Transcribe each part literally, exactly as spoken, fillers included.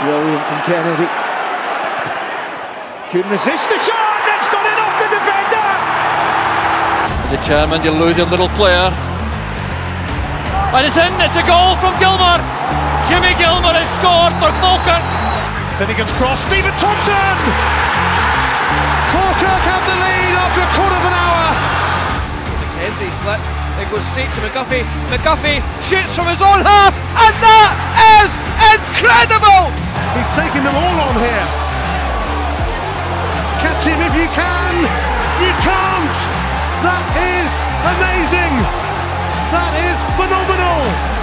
Brilliant from Kennedy. Couldn't resist the shot. It's gone in off the defender. The chairman, you lose your little player. And it's in. It's a goal from Gilmour. Jimmy Gilmour has scored for Falkirk. Finnegan's cross. Stephen Thompson. Falkirk have the lead after a quarter of an hour. McKenzie slips. It goes straight to McGuffey. McGuffey shoots from his own half, and that is incredible! He's taking them all on here. Catch him if you can. You can't. That is amazing. That is phenomenal.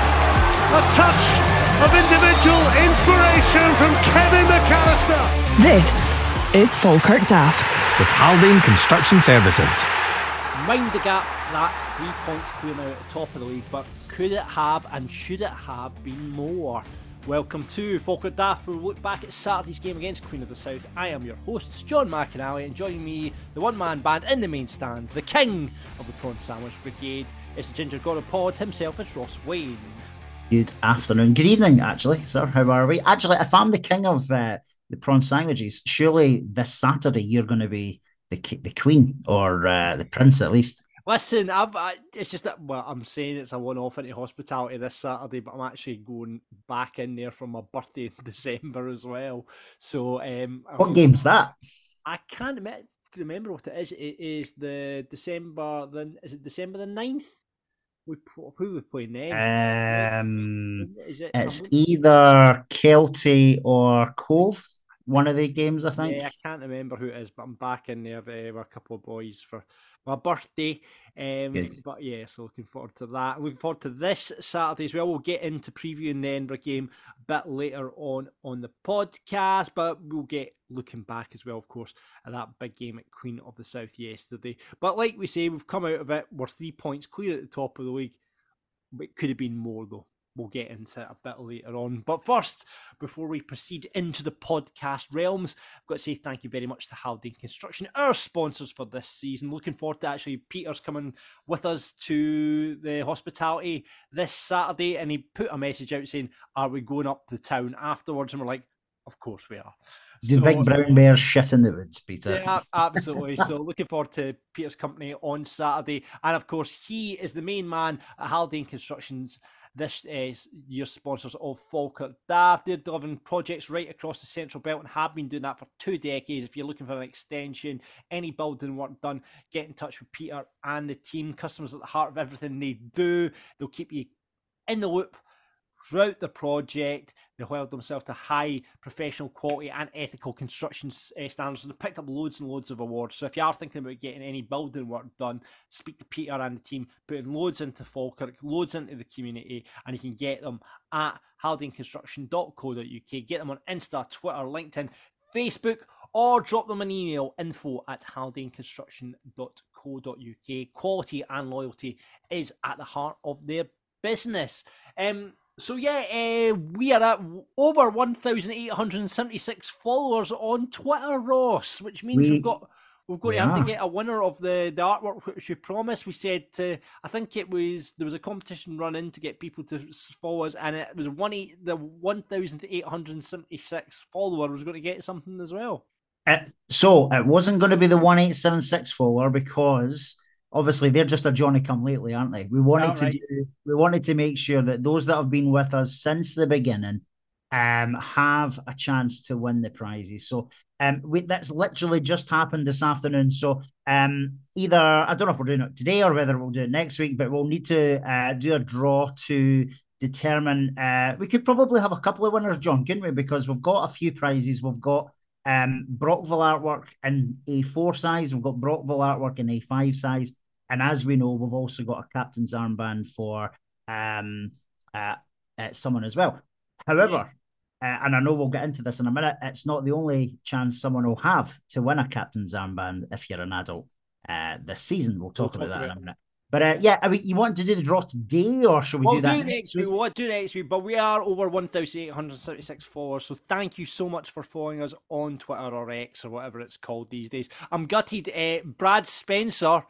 A touch of individual inspiration from Kevin McAllister. This is Falkirk Daft with Haldane Construction Services. Mind the gap, that's three points clear now at the top of the league, but could it have and should it have been more? Welcome to Falkirk Daft, where we look back at Saturday's game against Queen of the South. I am your host, John McAnally, and joining me, the one-man band in the main stand, the king of the Prawn Sandwich Brigade, it's the Ginger God of Pod himself, it's Ross Wayne. Good afternoon, good evening actually, sir, how are we? Actually, if I'm the king of uh, the prawn sandwiches, surely this Saturday you're going to be the the queen, or uh, the prince at least. Listen, I've, I, it's just that, well, I'm saying it's a one-off into hospitality this Saturday, but I'm actually going back in there for my birthday in December as well. So, um, what game's that? I can't admit, remember what it is. It is the December. The is it December the ninth? We who are we playing then? Um, is it? It's either Kelty or Cove. One of the games, I think. Yeah, I can't remember who it is, but I'm back in there uh, with a couple of boys for my birthday. Um, but yeah, so looking forward to that. Looking forward to this Saturday as well. We'll get into previewing the Edinburgh game a bit later on on the podcast, but we'll get looking back as well, of course, at that big game at Queen of the South yesterday. But like we say, we've come out of it. We're three points clear at the top of the league. It could have been more, though. We'll get into it a bit later on. But first, before we proceed into the podcast realms, I've got to say thank you very much to Haldane Construction, our sponsors for this season. Looking forward to actually Peter's coming with us to the hospitality this Saturday, and he put a message out saying, are we going up the town afterwards? And we're like, of course we are. The so, big brown bear shit in the woods, Peter. Yeah, absolutely. So looking forward to Peter's company on Saturday. And of course, he is the main man at Haldane Construction's this uh, year's sponsors of Falkirk Daft. They're delivering projects right across the Central Belt and have been doing that for two decades. If you're looking for an extension, any building work done, get in touch with Peter and the team. Customers at the heart of everything they do. They'll keep you in the loop throughout the project. They held themselves to high professional quality and ethical construction uh, standards. So they picked up loads and loads of awards. So if you are thinking about getting any building work done, speak to Peter and the team, putting loads into Falkirk, loads into the community, and you can get them at haldane construction dot co dot uk. Get them on Insta, Twitter, LinkedIn, Facebook, or drop them an email, info at haldane construction dot co dot uk. Quality and loyalty is at the heart of their business. Um, So yeah, uh, we are at over one thousand eight hundred seventy-six followers on Twitter, Ross, which means we, we've got we've got we to have are. to get a winner of the, the artwork which you promised. We said to, I think it was there was a competition run in to get people to follow us, and it was one eight the one thousand eight hundred seventy-six follower was going to get something as well. Uh, so it wasn't going to be the one eight seven six follower because obviously they're just a Johnny come lately, aren't they? We wanted oh, to right. do, we wanted to make sure that those that have been with us since the beginning um, have a chance to win the prizes. So um, we, that's literally just happened this afternoon. So um, either, I don't know if we're doing it today or whether we'll do it next week, but we'll need to uh, do a draw to determine, uh, we could probably have a couple of winners, John, couldn't we? Because we've got a few prizes. We've got um, Brockville artwork in A four size. We've got Brockville artwork in A five size. And as we know, we've also got a captain's armband for um, uh, uh, someone as well. However, uh, and I know we'll get into this in a minute, it's not the only chance someone will have to win a captain's armband if you're an adult uh, this season. We'll talk we'll about talk that about in a minute. But uh, yeah, I mean, you want to do the draw today, or should we we'll do that do next week? week? We'll do next week, but we are over one thousand eight hundred seventy-six followers, so thank you so much for following us on Twitter or X or whatever it's called these days. I'm gutted. Uh, Brad Spencer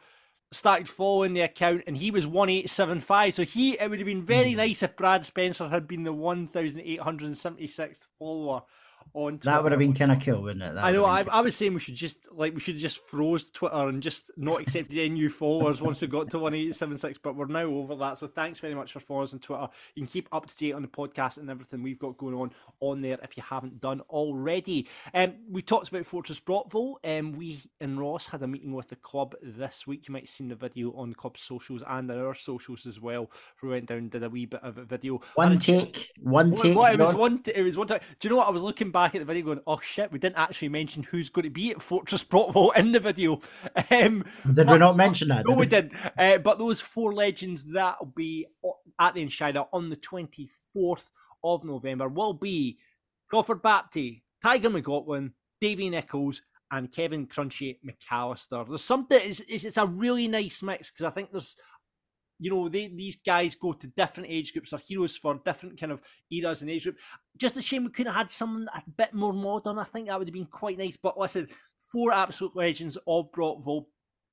started following the account, and he was one eight seven five. So he it would have been very mm. nice if Brad Spencer had been the one thousand eight hundred seventy-sixth follower on Twitter. That would have been kind of cool, wouldn't it? That I know. I, I was saying we should just like we should have just froze Twitter and just not accepted any new followers once we got to one eight seven six. But we're now over that. So thanks very much for following us on Twitter. You can keep up to date on the podcast and everything we've got going on on there if you haven't done already. Um, we talked about Fortress Brockville. Um, we and Ross had a meeting with the club this week. You might have seen the video on the club's socials and our socials as well. We went down and did a wee bit of a video. One take, one take. Well, it was one. It was one time. Do you know what? I was looking back at the video going, oh shit, we didn't actually mention who's going to be at Fortress Brockville in the video. Um, did but, we not mention that? No, we did. Uh, but those four legends that will be at the Enshire on the twenty-fourth of November will be Crawford Bapty, Tiger McLaughlin, Davy Nichols, and Kevin Crunchy McAllister. There's something, it's, it's, it's a really nice mix because I think there's You know, they, these guys go to different age groups, are heroes for different kind of eras and age group. Just a shame we couldn't have had someone a bit more modern. I think that would have been quite nice. But listen, four absolute legends of Brockville.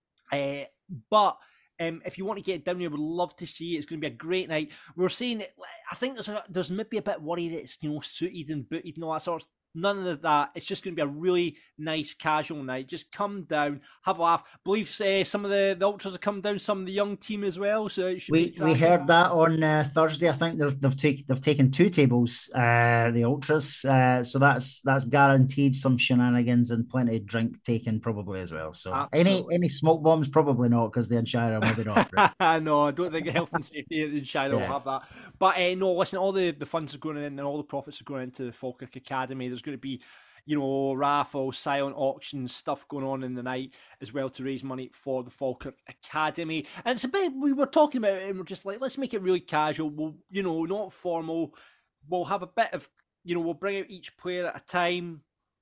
Uh, but um, if you want to get down here, we'd love to see it. It's going to be a great night. We're saying, I think there's a, there's maybe a bit worried that it's, you know, suited and booted and all that sort of None of that. It's just going to be a really nice casual night. Just come down, have a laugh. I believe uh, some of the, the ultras have come down, some of the young team as well. So it should we be we heard that on uh, Thursday. I think they've they've, take, they've taken two tables, uh, the ultras. Uh, so that's that's guaranteed some shenanigans and plenty of drink taken probably as well. So Absolutely. any any smoke bombs probably not because the Enshire maybe not. No, I don't think health and safety at the Enshire yeah. will have that. But uh, no, listen, all the, the funds are going in and all the profits are going into the Falkirk Academy. There's going to be, you know, raffles, silent auctions, stuff going on in the night as well to raise money for the Falkirk Academy. And it's a bit, we were talking about it and we're just like, let's make it really casual. We'll, you know, not formal. We'll have a bit of, you know, we'll bring out each player at a time,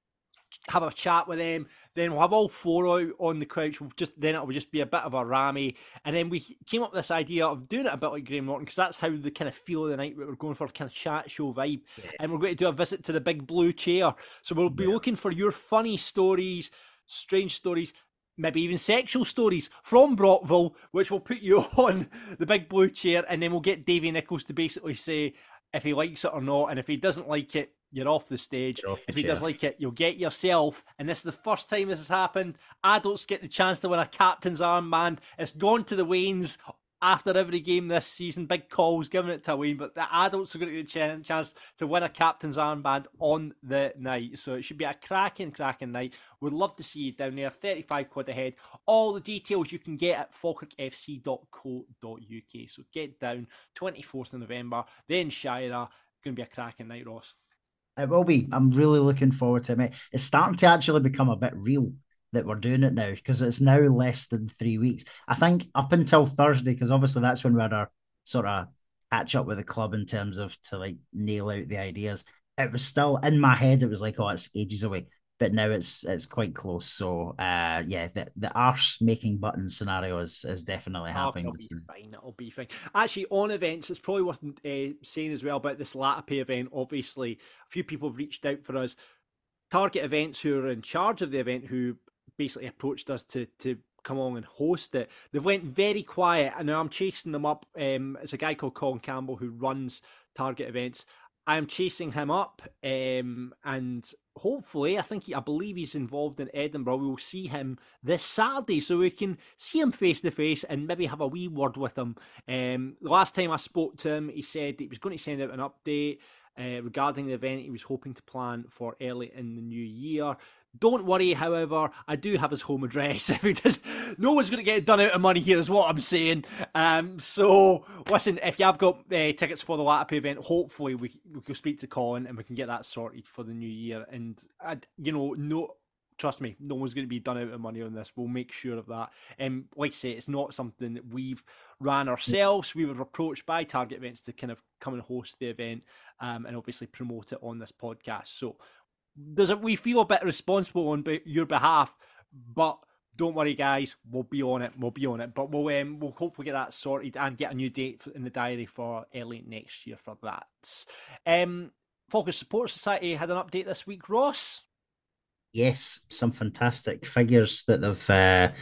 have a chat with them, then we'll have all four out on the couch. We'll just then it'll just be a bit of a rammy, and then we came up with this idea of doing it a bit like Graham Norton because that's how the kind of feel of the night we're going for, kind of chat show vibe. Yeah. And we're going to do a visit to the big blue chair, so we'll be yeah. looking for your funny stories, strange stories, maybe even sexual stories from Brockville, which will put you on the big blue chair, and then we'll get Davy Nichols to basically say if he likes it or not, and if he doesn't like it, you're off the stage. Off the if he chair. does like it, you'll get yourself, and this is the first time this has happened, adults get the chance to win a captain's armband. It's gone to the Waynes after every game this season. Big calls giving it to Wayne, but the adults are going to get a chance to win a captain's armband on the night. So it should be a cracking, cracking night. We'd love to see you down there. thirty-five quid a head. All the details you can get at falkirk f c dot co dot u k. So get down, twenty-fourth of November, then Shira. Going to be a cracking night, Ross. It will be. I'm really looking forward to it. It's starting to actually become a bit real that we're doing it now because it's now less than three weeks. I think up until Thursday, because obviously that's when we had our sort of catch up with the club in terms of to like nail out the ideas. It was still in my head. It was like, oh, it's ages away. But now it's it's quite close. So uh, yeah, the the arse making buttons scenario is, is definitely happening. Oh, it'll be fine. It'll be fine. Actually, on events, it's probably worth uh, saying as well about this Latape event. Obviously, a few people have reached out for us. Target Events, who are in charge of the event, who basically approached us to to come along and host it. They've went very quiet, and now I'm chasing them up. Um, it's a guy called Colin Campbell who runs Target Events. I'm chasing him up, um, and hopefully, I think he, I believe he's involved in Edinburgh. We will see him this Saturday, so we can see him face to face and maybe have a wee word with him. Um, the last time I spoke to him, he said he was going to send out an update uh, regarding the event. He was hoping to plan for early in the new year. Don't worry, however, I do have his home address. If he does, no one's going to get done out of money here, is what I'm saying. Um, so, listen, if you have got uh, tickets for the Latape event, hopefully we we can speak to Colin and we can get that sorted for the new year. And, uh, you know, no, trust me, no one's going to be done out of money on this. We'll make sure of that. And um, like I say, it's not something that we've ran ourselves. We were approached by Target Events to kind of come and host the event um, and obviously promote it on this podcast. So, Does it, we feel a bit responsible on your behalf, but don't worry, guys, we'll be on it. We'll be on it, but we'll um, we'll hopefully get that sorted and get a new date in the diary for early next year for that. Um, Falkirk Support Society had an update this week, Ross. Yes, some fantastic figures that they've uh,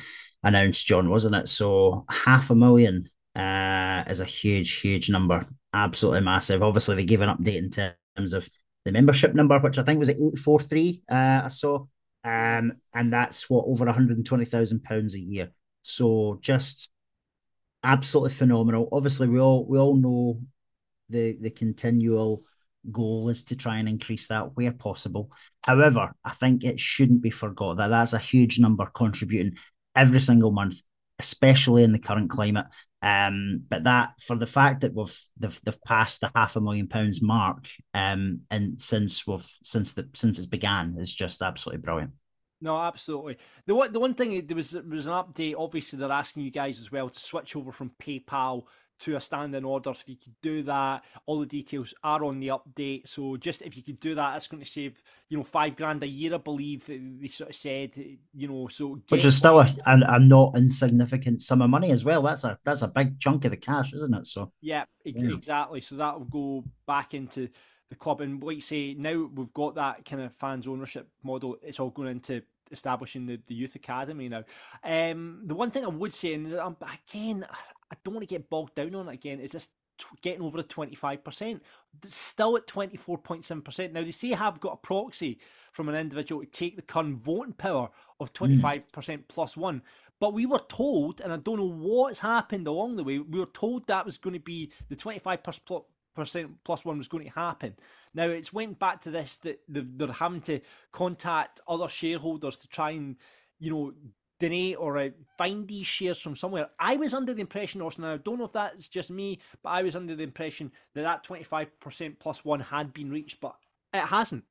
announced, John, wasn't it? So half a million uh, is a huge, huge number. Absolutely massive. Obviously, they gave an update in terms of the membership number, which I think was at eight forty-three. Uh, I saw, um, and that's what over one hundred twenty thousand pounds a year. So just absolutely phenomenal. Obviously, we all we all know the the continual goal is to try and increase that where possible. However, I think it shouldn't be forgot that that's a huge number contributing every single month, especially in the current climate. Um, but that for the fact that we've they've, they've passed the half a million pounds mark, um, and since we've since the since it's began is just absolutely brilliant. No, absolutely. The one, the one thing, there was there was an update. Obviously, they're asking you guys as well to switch over from PayPal to a standing order. So if you could do that, all the details are on the update. So just if you could do that, it's going to save, you know, five grand a year, I believe they sort of said, you know, so which is still a, a, a not insignificant sum of money as well. That's a that's a big chunk of the cash, isn't it? So yeah, yeah. exactly. So that will go back into the club, and like you say, now we've got that kind of fans ownership model. It's all going into establishing the, the youth academy now. Um, the one thing I would say, and um, again, I don't want to get bogged down on it again, is this t- getting over the twenty-five percent. Still at twenty-four point seven percent. Now, they say have got a proxy from an individual to take the current voting power of twenty-five percent mm. plus one. But we were told, and I don't know what's happened along the way, we were told that was going to be the twenty-five percent plus one was going to happen. Now it's went back to this that they're having to contact other shareholders to try and, you know, donate or uh, find these shares from somewhere. I was under the impression, Austin, I don't know if that's just me, but I was under the impression that that twenty-five percent plus one had been reached, but it hasn't.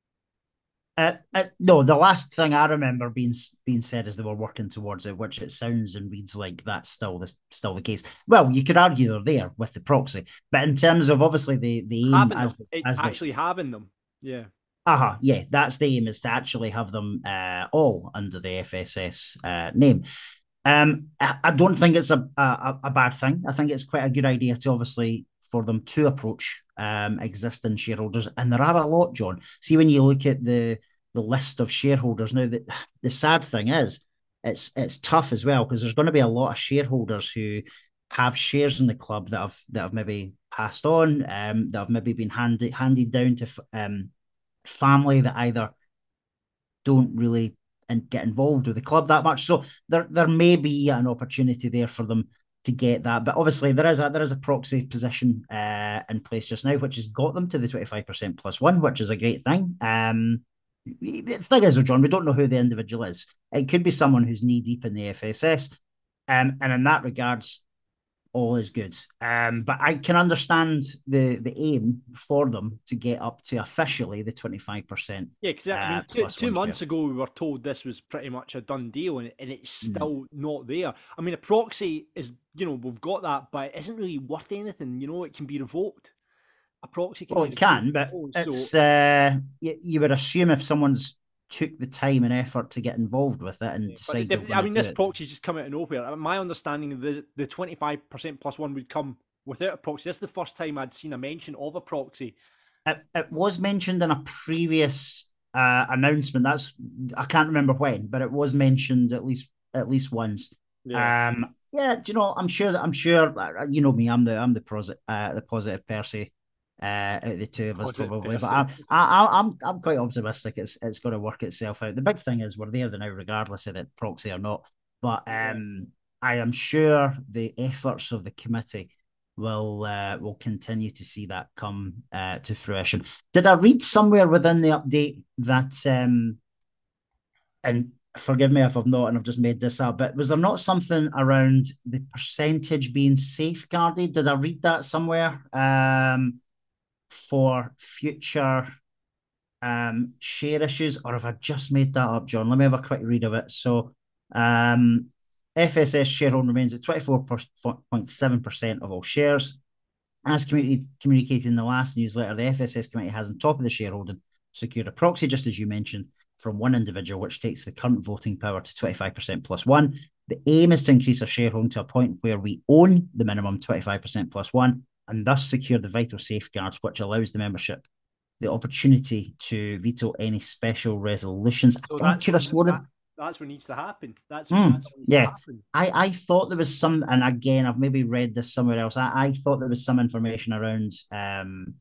Uh, uh, no, the last thing I remember being being said is they were working towards it, which it sounds and reads like that's still the still the case. Well, you could argue they're there with the proxy, but in terms of obviously the the aim having as, them, as actually this, having them, yeah, aha, uh-huh, yeah, that's the aim, is to actually have them uh, all under the F S S uh, name. Um, I, I don't think it's a, a a bad thing. I think it's quite a good idea to obviously for them to approach um, existing shareholders, and there are a lot, John. See, when you look at the the list of shareholders now, that the sad thing is, it's it's tough as well, because there's going to be a lot of shareholders who have shares in the club that have that have maybe passed on, um, that have maybe been handed handed down to um, family that either don't really and get involved with the club that much. So there there may be an opportunity there for them to get that, but obviously there is a there is a proxy position uh, in place just now, which has got them to the twenty-five percent plus one, which is a great thing. Um, the thing is, John, we don't know who the individual is. It could be someone who's knee deep in the F S S, um, and in that regards, all is good. Um, but I can understand the the aim for them to get up to officially the twenty-five percent. Yeah, because I mean, uh, two, two months share. ago we were told this was pretty much a done deal, and, and it's still mm. not there. I mean, a proxy is, you know, we've got that, but it isn't really worth anything. You know, it can be revoked. A proxy can well, it can, but it's so... uh, you, you would assume if someone's took the time and effort to get involved with it and decide. I mean, this proxy's just come out of nowhere. My understanding of the the twenty-five percent plus one would come without a proxy. This is the first time I'd seen a mention of a proxy. It, it was mentioned in a previous uh, announcement. That's I can't remember when, but it was mentioned at least at least once. Yeah. Um, yeah, do you know? I'm sure that I'm sure. You know me. I'm the I'm the positive uh, the positive Percy. Uh, out of the two of us, probably, but I'm, I, I'm, I'm quite optimistic. It's, it's going to work itself out. The big thing is we're there now, regardless of it proxy or not. But um, I am sure the efforts of the committee will, uh, will continue to see that come uh, to fruition. Did I read somewhere within the update that, um, and forgive me if I've not, and I've just made this up, but was there not something around the percentage being safeguarded? Did I read that somewhere? Um. For future um, share issues, or have I just made that up, John? Let me have a quick read of it. So, um, F S S shareholding remains at twenty-four point seven percent of all shares. As community communicated in the last newsletter, the F S S committee has on top of the shareholding secured a proxy, just as you mentioned, from one individual, which takes the current voting power to twenty-five percent plus one. The aim is to increase our shareholding to a point where we own the minimum twenty-five percent plus one, and thus secure the vital safeguards which allows the membership the opportunity to veto any special resolutions. So I'm curious, what, that, that's what needs to happen. That's, mm, that's what needs yeah. to happen. I, I thought there was some, and again, I've maybe read this somewhere else. I, I thought there was some information around um,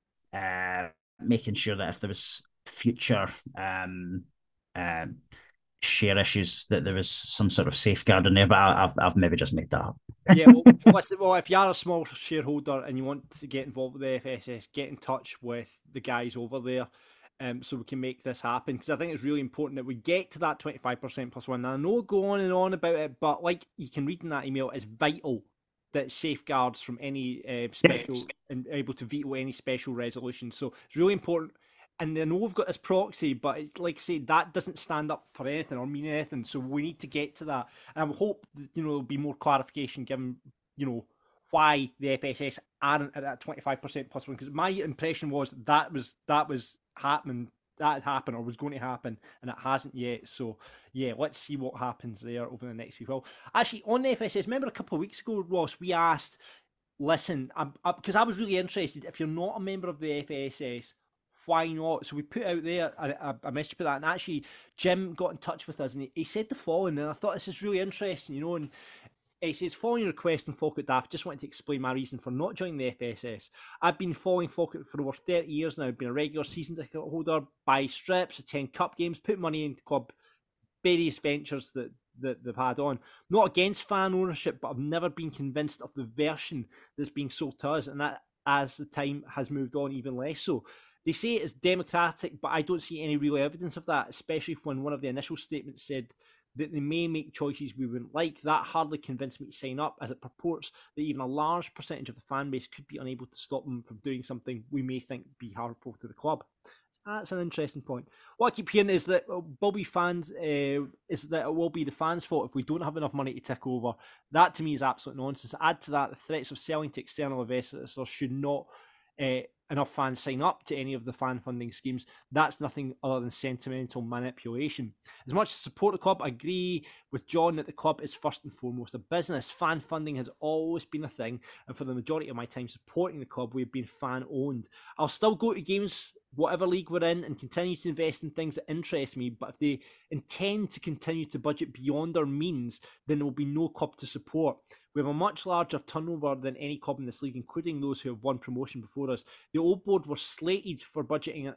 uh, making sure that if there was future um, uh, share issues, that there was some sort of safeguard in there. But I, I've I've maybe just made that up. Yeah, well, listen, well, if you are a small shareholder and you want to get involved with the F S S, get in touch with the guys over there, um, so we can make this happen. Because I think it's really important that we get to that twenty-five percent plus one. And I know go on and on about it, but like you can read in that email, it's vital that safeguards from any uh, special and able to veto any special resolution. So it's really important. And I know we've got this proxy, but it's like I say, that doesn't stand up for anything or mean anything. So we need to get to that. And I hope that, you know, there'll be more clarification given, you know, why the F S S aren't at that twenty-five percent plus one. Because my impression was that was that was happening, that had happened or was going to happen, and it hasn't yet. So yeah, let's see what happens there over the next week. Well, actually, on the F S S, remember a couple of weeks ago, Ross, we asked, listen, because I, I was really interested, if you're not a member of the F S S, why not? So we put out there a, a message for that, and actually Jim got in touch with us, and he, he said the following, and I thought this is really interesting, you know, and he says, following your request on Falkirk Daft, just wanted to explain my reason for not joining the F S S. I've been following Falkirk for over thirty years now. I've been a regular season ticket holder, buy strips, attend cup games, put money into club, various ventures that, that they've had on. Not against fan ownership, but I've never been convinced of the version that's being sold to us, and that as the time has moved on, even less so. They say it's democratic, but I don't see any real evidence of that, especially when one of the initial statements said that they may make choices we wouldn't like. That hardly convinced me to sign up, as it purports that even a large percentage of the fan base could be unable to stop them from doing something we may think be harmful to the club. So that's an interesting point. What I keep hearing is that Bobby fans uh, is that it will be the fans' fault if we don't have enough money to tick over. That to me is absolute nonsense. Add to that the threats of selling to external investors should not uh, enough fans sign up to any of the fan funding schemes. That's nothing other than sentimental manipulation. As much as support the club, I agree with John that the club is first and foremost a business. Fan funding has always been a thing, and for the majority of my time supporting the club, we've been fan owned. I'll still go to games, whatever league we're in, and continue to invest in things that interest me, but if they intend to continue to budget beyond our means, then there will be no club to support. We have a much larger turnover than any club in this league, including those who have won promotion before us. The old board were slated for budgeting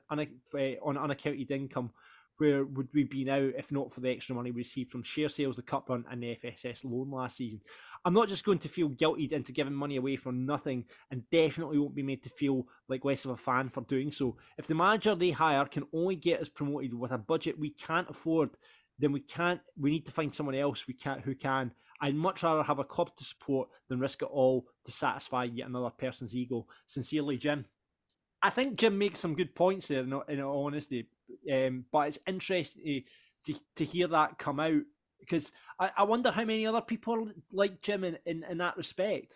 on unaccounted income. Where would we be now if not for the extra money we received from share sales, the cup run, and the F S S loan last season? I'm not just going to feel guilted into giving money away for nothing, and definitely won't be made to feel like less of a fan for doing so. If the manager they hire can only get us promoted with a budget we can't afford, then we can't. We need to find someone else we can't who can. I'd much rather have a club to support than risk it all to satisfy yet another person's ego. Sincerely, Jim. I think Jim makes some good points there, in, in all honesty. Um, but it's interesting to, to, to hear that come out, because I, I wonder how many other people like Jim in, in, in that respect.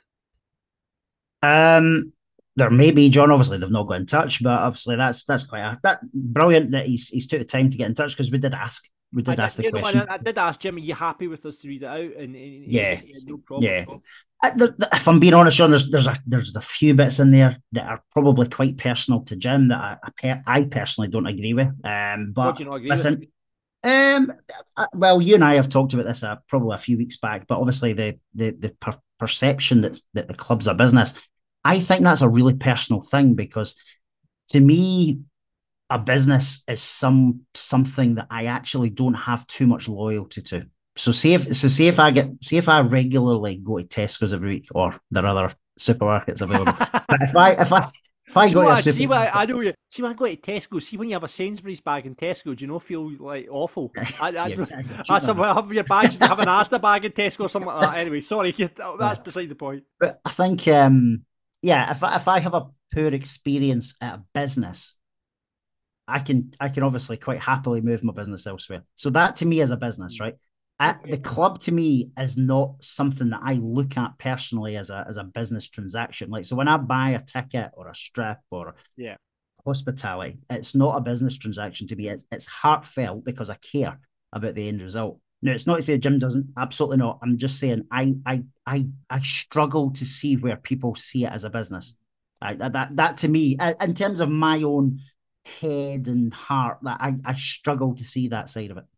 Um, there may be, John. Obviously, they've not got in touch, but obviously that's that's quite a, that brilliant that he's he's took the time to get in touch, because we did ask. We did I, ask the you know, question. I, I did ask Jim, are you happy with us to read it out? And, and yeah, said, yeah, no problem. Yeah. Uh, the, the, if I'm being honest, John, there's there's a there's a few bits in there that are probably quite personal to Jim that I I, per, I personally don't agree with. Um, but what do you not agree listen, with? Um, well, you and I have talked about this uh, probably a few weeks back, but obviously the the the per- perception that's that the club's a business, I think that's a really personal thing, because to me, a business is some something that I actually don't have too much loyalty to. So see if so see if I get see if I regularly go to Tesco's every week, or there are other supermarkets available. But if I if I if I see go to a what, supermarket, see what I know you see when I go to Tesco, see when you have a Sainsbury's bag in Tesco, do you know feel like awful? I, I, Yeah, I, I have your bags, have an Asda bag in Tesco or something like that. Anyway, sorry, that's beside the point. But I think, um, yeah, if I, if I have a poor experience at a business, I can I can obviously quite happily move my business elsewhere. So that to me is a business, right? At, the club to me is not something that I look at personally as a as a business transaction. Like, so when I buy a ticket or a strip or yeah hospitality, it's not a business transaction to me. It's it's heartfelt because I care about the end result. Now, it's not to say Jim doesn't. Absolutely not. I'm just saying I I I I struggle to see where people see it as a business. I, that that to me, in terms of my own head and heart, that I I struggle to see that side of it.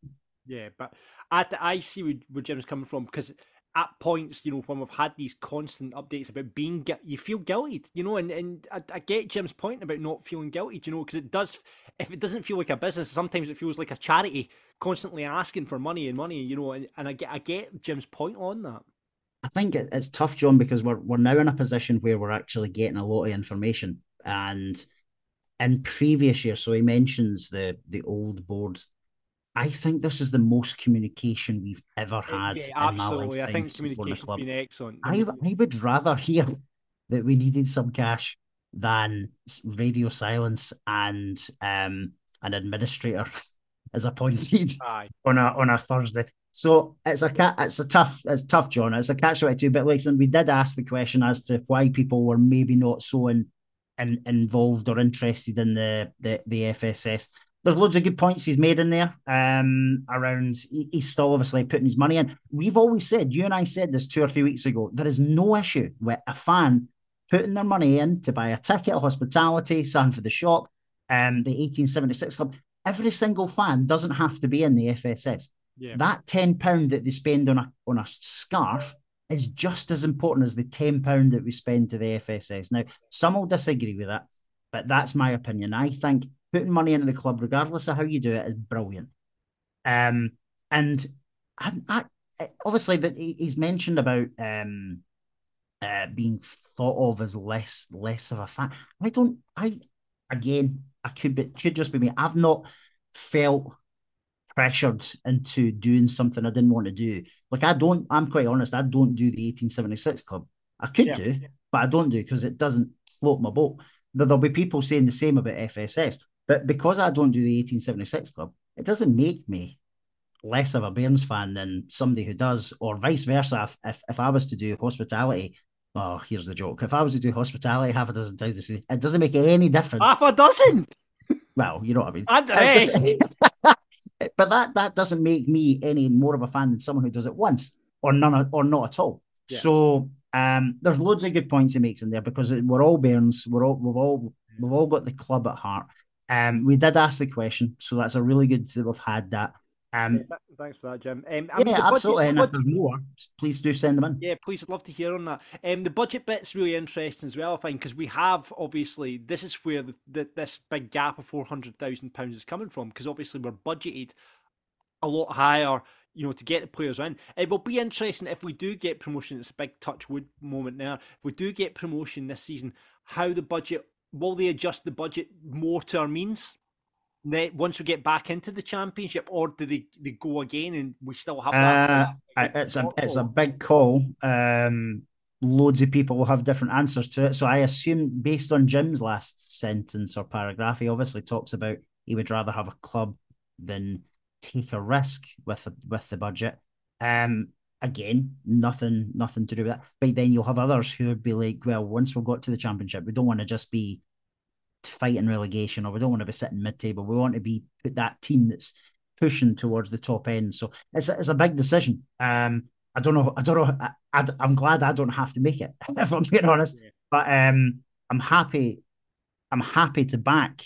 Yeah, but I, I see where, where Jim's coming from, because at points, you know, when we've had these constant updates about being guilty, you feel guilty, you know, and, and I, I get Jim's point about not feeling guilty, you know, because it does, if it doesn't feel like a business, sometimes it feels like a charity constantly asking for money and money, you know, and, and I get I get Jim's point on that. I think it, it's tough, John, because we're we're now in a position where we're actually getting a lot of information. And in previous years, so he mentions the the old board. I think this is the most communication we've ever had. Yeah, in absolutely. my I think lifetime for the communication's club. been excellent. I, I would rather hear that we needed some cash than radio silence and um, an administrator is appointed Aye. on a on a Thursday. So it's a cat. It's a tough. It's tough, John. It's a catch twenty-two. But listen, we did ask the question as to why people were maybe not so in, in, involved or interested in the, the the F S S. There's loads of good points he's made in there. Um, around he's still obviously putting his money in. We've always said, you and I said this two or three weeks ago, there is no issue with a fan putting their money in to buy a ticket, hospitality, something for the shop, um, the eighteen seventy-six club. Every single fan doesn't have to be in the F S S. Yeah. That ten pounds that they spend on a on a scarf is just as important as the ten pounds that we spend to the F S S. Now, some will disagree with that, but that's my opinion. I think putting money into the club, regardless of how you do it, is brilliant. Um, and I, I, obviously, that he's mentioned about um, uh, being thought of as less less of a fan. I don't. I again, I could be could just be me. I've not felt pressured into doing something I didn't want to do. Like I don't. I'm quite honest. I don't do the eighteen seventy-six club. I could Yeah. do, but I don't do because it doesn't float my boat. But there'll be people saying the same about F S S. But because I don't do the eighteen seventy-six club, it doesn't make me less of a Bairns fan than somebody who does, or vice versa. If, if, if I was to do hospitality, oh, here's the joke. If I was to do hospitality half a dozen times this season, it doesn't make any difference. Half a dozen? Well, you know what I mean. And the rest. But that, that doesn't make me any more of a fan than someone who does it once or none or not at all. Yes. So um, there's loads of good points he makes in there because we're all Bairns. We're all we've all we've all got the club at heart. Um, we did ask the question, so that's a really good that we've had that. Um, yeah, thanks for that, Jim. Um, I yeah, mean, absolutely. Budget, and if there's more, please do send them in. Yeah, please, I'd love to hear on that. Um, the budget bit's really interesting as well, I find, because we have obviously this is where the, the, this big gap of four hundred thousand pounds is coming from. Because obviously we're budgeted a lot higher, you know, to get the players in. It will be interesting if we do get promotion. It's a big touch wood moment there. If we do get promotion this season, how the budget. Will they adjust the budget more to our means once we get back into the championship, or do they, they go again and we still have that? Uh, it's a it's a big call. Um, loads of people will have different answers to it. So I assume, based on Jim's last sentence or paragraph, he obviously talks about he would rather have a club than take a risk with with the budget. Um, again, nothing nothing to do with that. But then you'll have others who would be like, well, once we've got to the championship, we don't want to just be fighting relegation, or we don't want to be sitting mid-table. We want to be put that team that's pushing towards the top end. So it's a, it's a big decision. Um, I don't know. I don't know. I, I, I'm glad I don't have to make it, if I'm being honest. Yeah. But um, I'm happy. I'm happy to back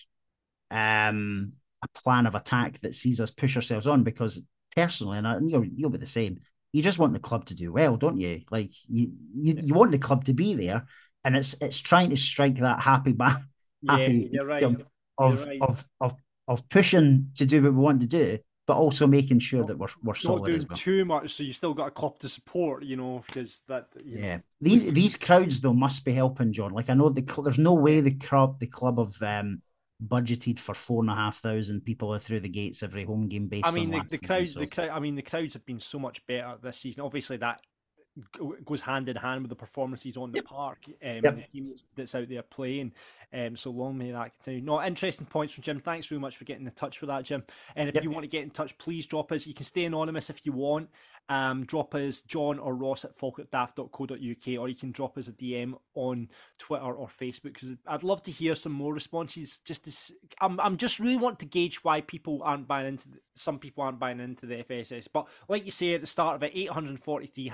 um a plan of attack that sees us push ourselves on, because personally, and I, you'll you'll be the same. You just want the club to do well, don't you? Like you you, you want the club to be there, and it's it's trying to strike that happy back. Happy yeah, you're right. Of, you're right. of of of pushing to do what we want to do, but also making sure that we're we're solid. Not doing as well. too much, so you still got a club to support, you know, because that. Yeah, know. these these crowds though must be helping, John. Like I know the there's no way the club the club of um budgeted for four and a half thousand people through the gates every home game based. I mean, on the, the crowds, so. the crowd. I mean, the crowds have been so much better this season. Obviously, that goes hand in hand with the performances on the yep. park um, yep. and the team that's out there playing. Um, so long may that continue. No, interesting points from Jim. Thanks very much for getting in touch with that, Jim. And if yep. you want to get in touch, please drop us. You can stay anonymous if you want. Um, drop us John or Ross at falkirk daft dot co dot uk, or you can drop us a D M on Twitter or Facebook, because I'd love to hear some more responses. Just to, I'm I'm just really want to gauge why people aren't buying into the, some people aren't buying into the F S S. But like you say at the start of it, eight hundred forty-three, half a million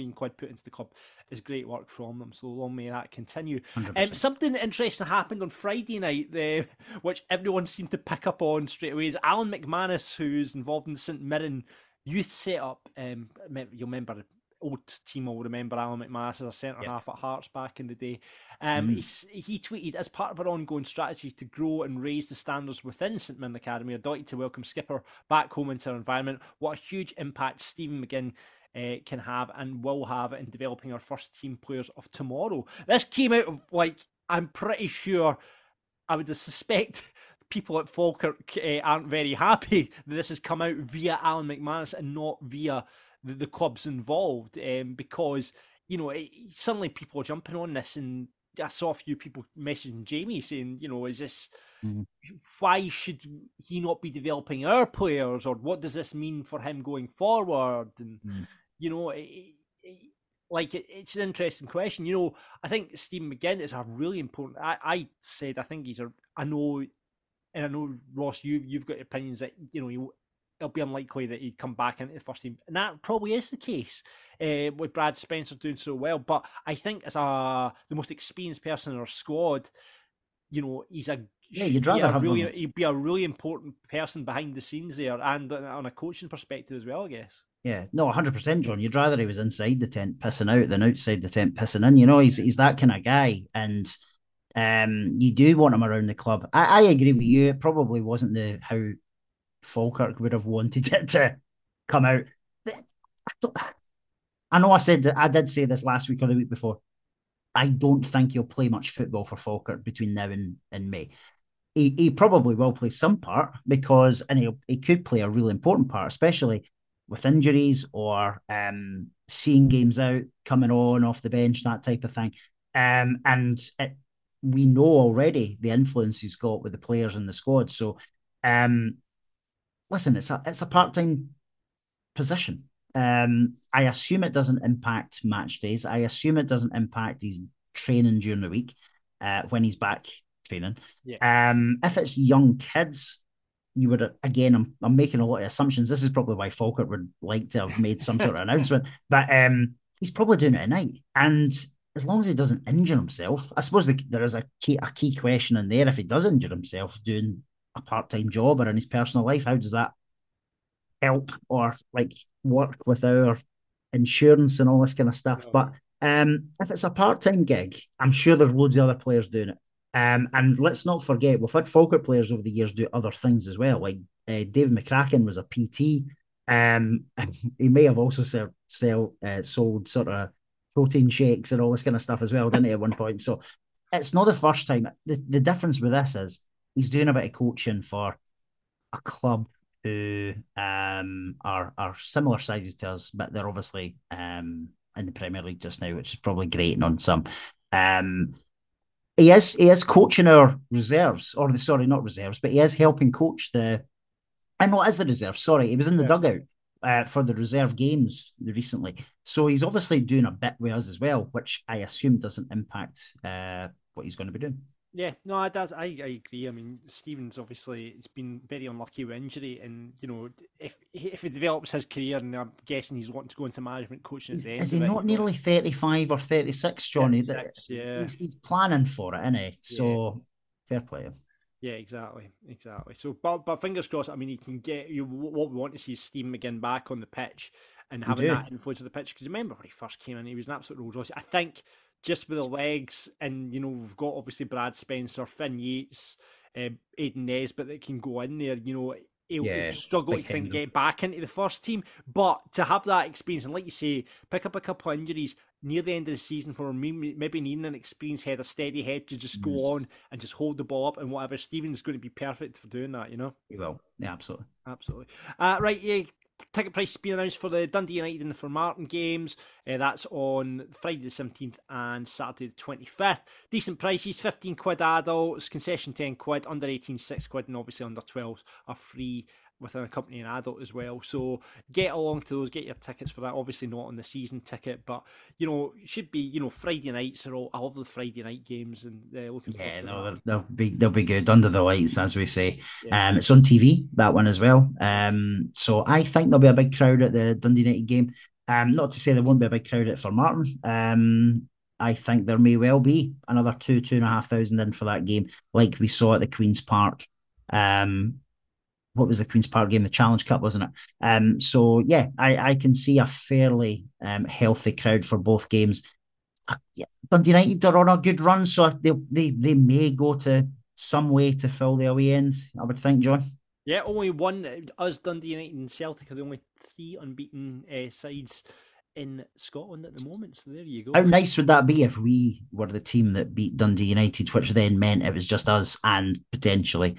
million quid put into the club is great work from them. So long may that continue. Um, something interesting happened on Friday night, uh, which everyone seemed to pick up on straight away, is Alan McManus, who's involved in the St Mirren youth setup. Um, you'll remember, old team will remember Alan McManus as a centre yeah. half at Hearts back in the day. Um, mm. he, he tweeted, as part of our ongoing strategy to grow and raise the standards within St Mirren Academy, we're delighted to welcome Skipper back home into our environment. What a huge impact Stephen McGinn uh, can have and will have in developing our first team players of tomorrow. This came out of, like, I'm pretty sure, I would suspect people at Falkirk uh, aren't very happy that this has come out via Alan McManus and not via the, the clubs involved, um, because, you know, it, suddenly people are jumping on this, and I saw a few people messaging Jamie saying, you know, is this, mm. why should he not be developing our players, or what does this mean for him going forward? And, mm. you know, it, it, like, it, it's an interesting question. You know, I think Stephen McGinn is a really important, I, I said, I think he's a, I know, and I know, Ross, you, you've got opinions that, you know, you it'll be unlikely that he'd come back into the first team. And that probably is the case uh, with Brad Spencer doing so well. But I think as a the most experienced person in our squad, you know, he's a yeah, you'd rather have really, him. He'd be a really important person behind the scenes there, and on a coaching perspective as well, I guess. Yeah, no, one hundred percent, John. You'd rather he was inside the tent pissing out than outside the tent pissing in. You know, he's he's that kind of guy, and um, you do want him around the club. I, I agree with you. It probably wasn't the how Falkirk would have wanted it to come out. I, don't, I know I said that, I did say this last week or the week before. I don't think he'll play much football for Falkirk between now and, and May. He, he probably will play some part, because, and he he could play a really important part, especially with injuries or um, seeing games out, coming on off the bench, that type of thing. Um, and it, we know already the influence he's got with the players in the squad. So, um, listen, it's a it's a part-time position. Um, I assume it doesn't impact match days. I assume it doesn't impact his training during the week uh, when he's back training. Yeah. Um, if it's young kids, you would, again, I'm I'm making a lot of assumptions. This is probably why Falkirk would like to have made some sort of announcement, but um, he's probably doing it at night. And as long as he doesn't injure himself, I suppose the, there is a key, a key question in there. If he does injure himself doing a part-time job or in his personal life, how does that help or like work with our insurance and all this kind of stuff? But um, if it's a part-time gig, I'm sure there's loads of other players doing it. Um, and let's not forget, we've had Falkirk players over the years do other things as well. Like uh, David McCracken was a P T. Um, he may have also sell, sell, uh, sold sort of protein shakes and all this kind of stuff as well, didn't he, at one point? So it's not the first time. The, the difference with this is he's doing a bit of coaching for a club who um, are are similar sizes to us, but they're obviously um, in the Premier League just now, which is probably grating on some. Um, he is he is coaching our reserves, or the sorry, not reserves, but he is helping coach the. I know it is the reserve. Sorry, he was in the yeah. dugout uh, for the reserve games recently, so he's obviously doing a bit with us as well, which I assume doesn't impact uh, what he's going to be doing. Yeah, no, I, I I agree. I mean, Stephen's obviously it's been very unlucky with injury, and you know, if if he develops his career, and I'm guessing he's wanting to go into management coaching at the end. Is he of it, not nearly thirty-five or thirty-six, Johnny? thirty-six, yeah, he's, he's planning for it, isn't he? So yeah. Fair play. Yeah, exactly, exactly. So, but but fingers crossed. I mean, he can get you. What we want to see is Stephen McGinn back on the pitch and having that influence of the pitch. Because remember when he first came in, he was an absolute Rolls Royce. I think. Just with the legs, and you know, we've got obviously Brad Spencer, Finn Yates, uh, Aidan Nesbitt that can go in there. You know, he'll, yeah, he'll struggle to think, get back into the first team, but to have that experience and, like you say, pick up a couple of injuries near the end of the season where maybe, maybe needing an experienced head, a steady head to just mm. go on and just hold the ball up and whatever. Stephen's going to be perfect for doing that. You know, he will. Yeah, absolutely, absolutely. Uh, right, yeah. Ticket price being announced for the Dundee United and the Formartine games. Uh, that's on Friday the seventeenth and Saturday the twenty-fifth. Decent prices, fifteen quid adults, concession ten quid, under eighteen six quid, and obviously under twelves are free with an accompanying adult as well. So get along to those, get your tickets for that. Obviously not on the season ticket, but you know, should be, you know, Friday nights are all, I love the Friday night games, and uh, looking forward yeah, to no, that. they'll be they'll be good under the lights, as we say. Yeah. Um, it's on T V, that one as well. Um, so I think there'll be a big crowd at the Dundee United game. Um, not to say there won't be a big crowd at Formartine. Um, I think there may well be another two, two and a half thousand in for that game, like we saw at the Queen's Park. Um, what was the Queen's Park game? The Challenge Cup, wasn't it? Um, so yeah, I, I can see a fairly um, healthy crowd for both games. Uh, yeah, Dundee United are on a good run, so they they they may go to some way to fill the away end, I would think, John. Yeah, only one. Us, Dundee United and Celtic are the only three unbeaten uh, sides in Scotland at the moment. So there you go. How nice would that be if we were the team that beat Dundee United, which then meant it was just us and potentially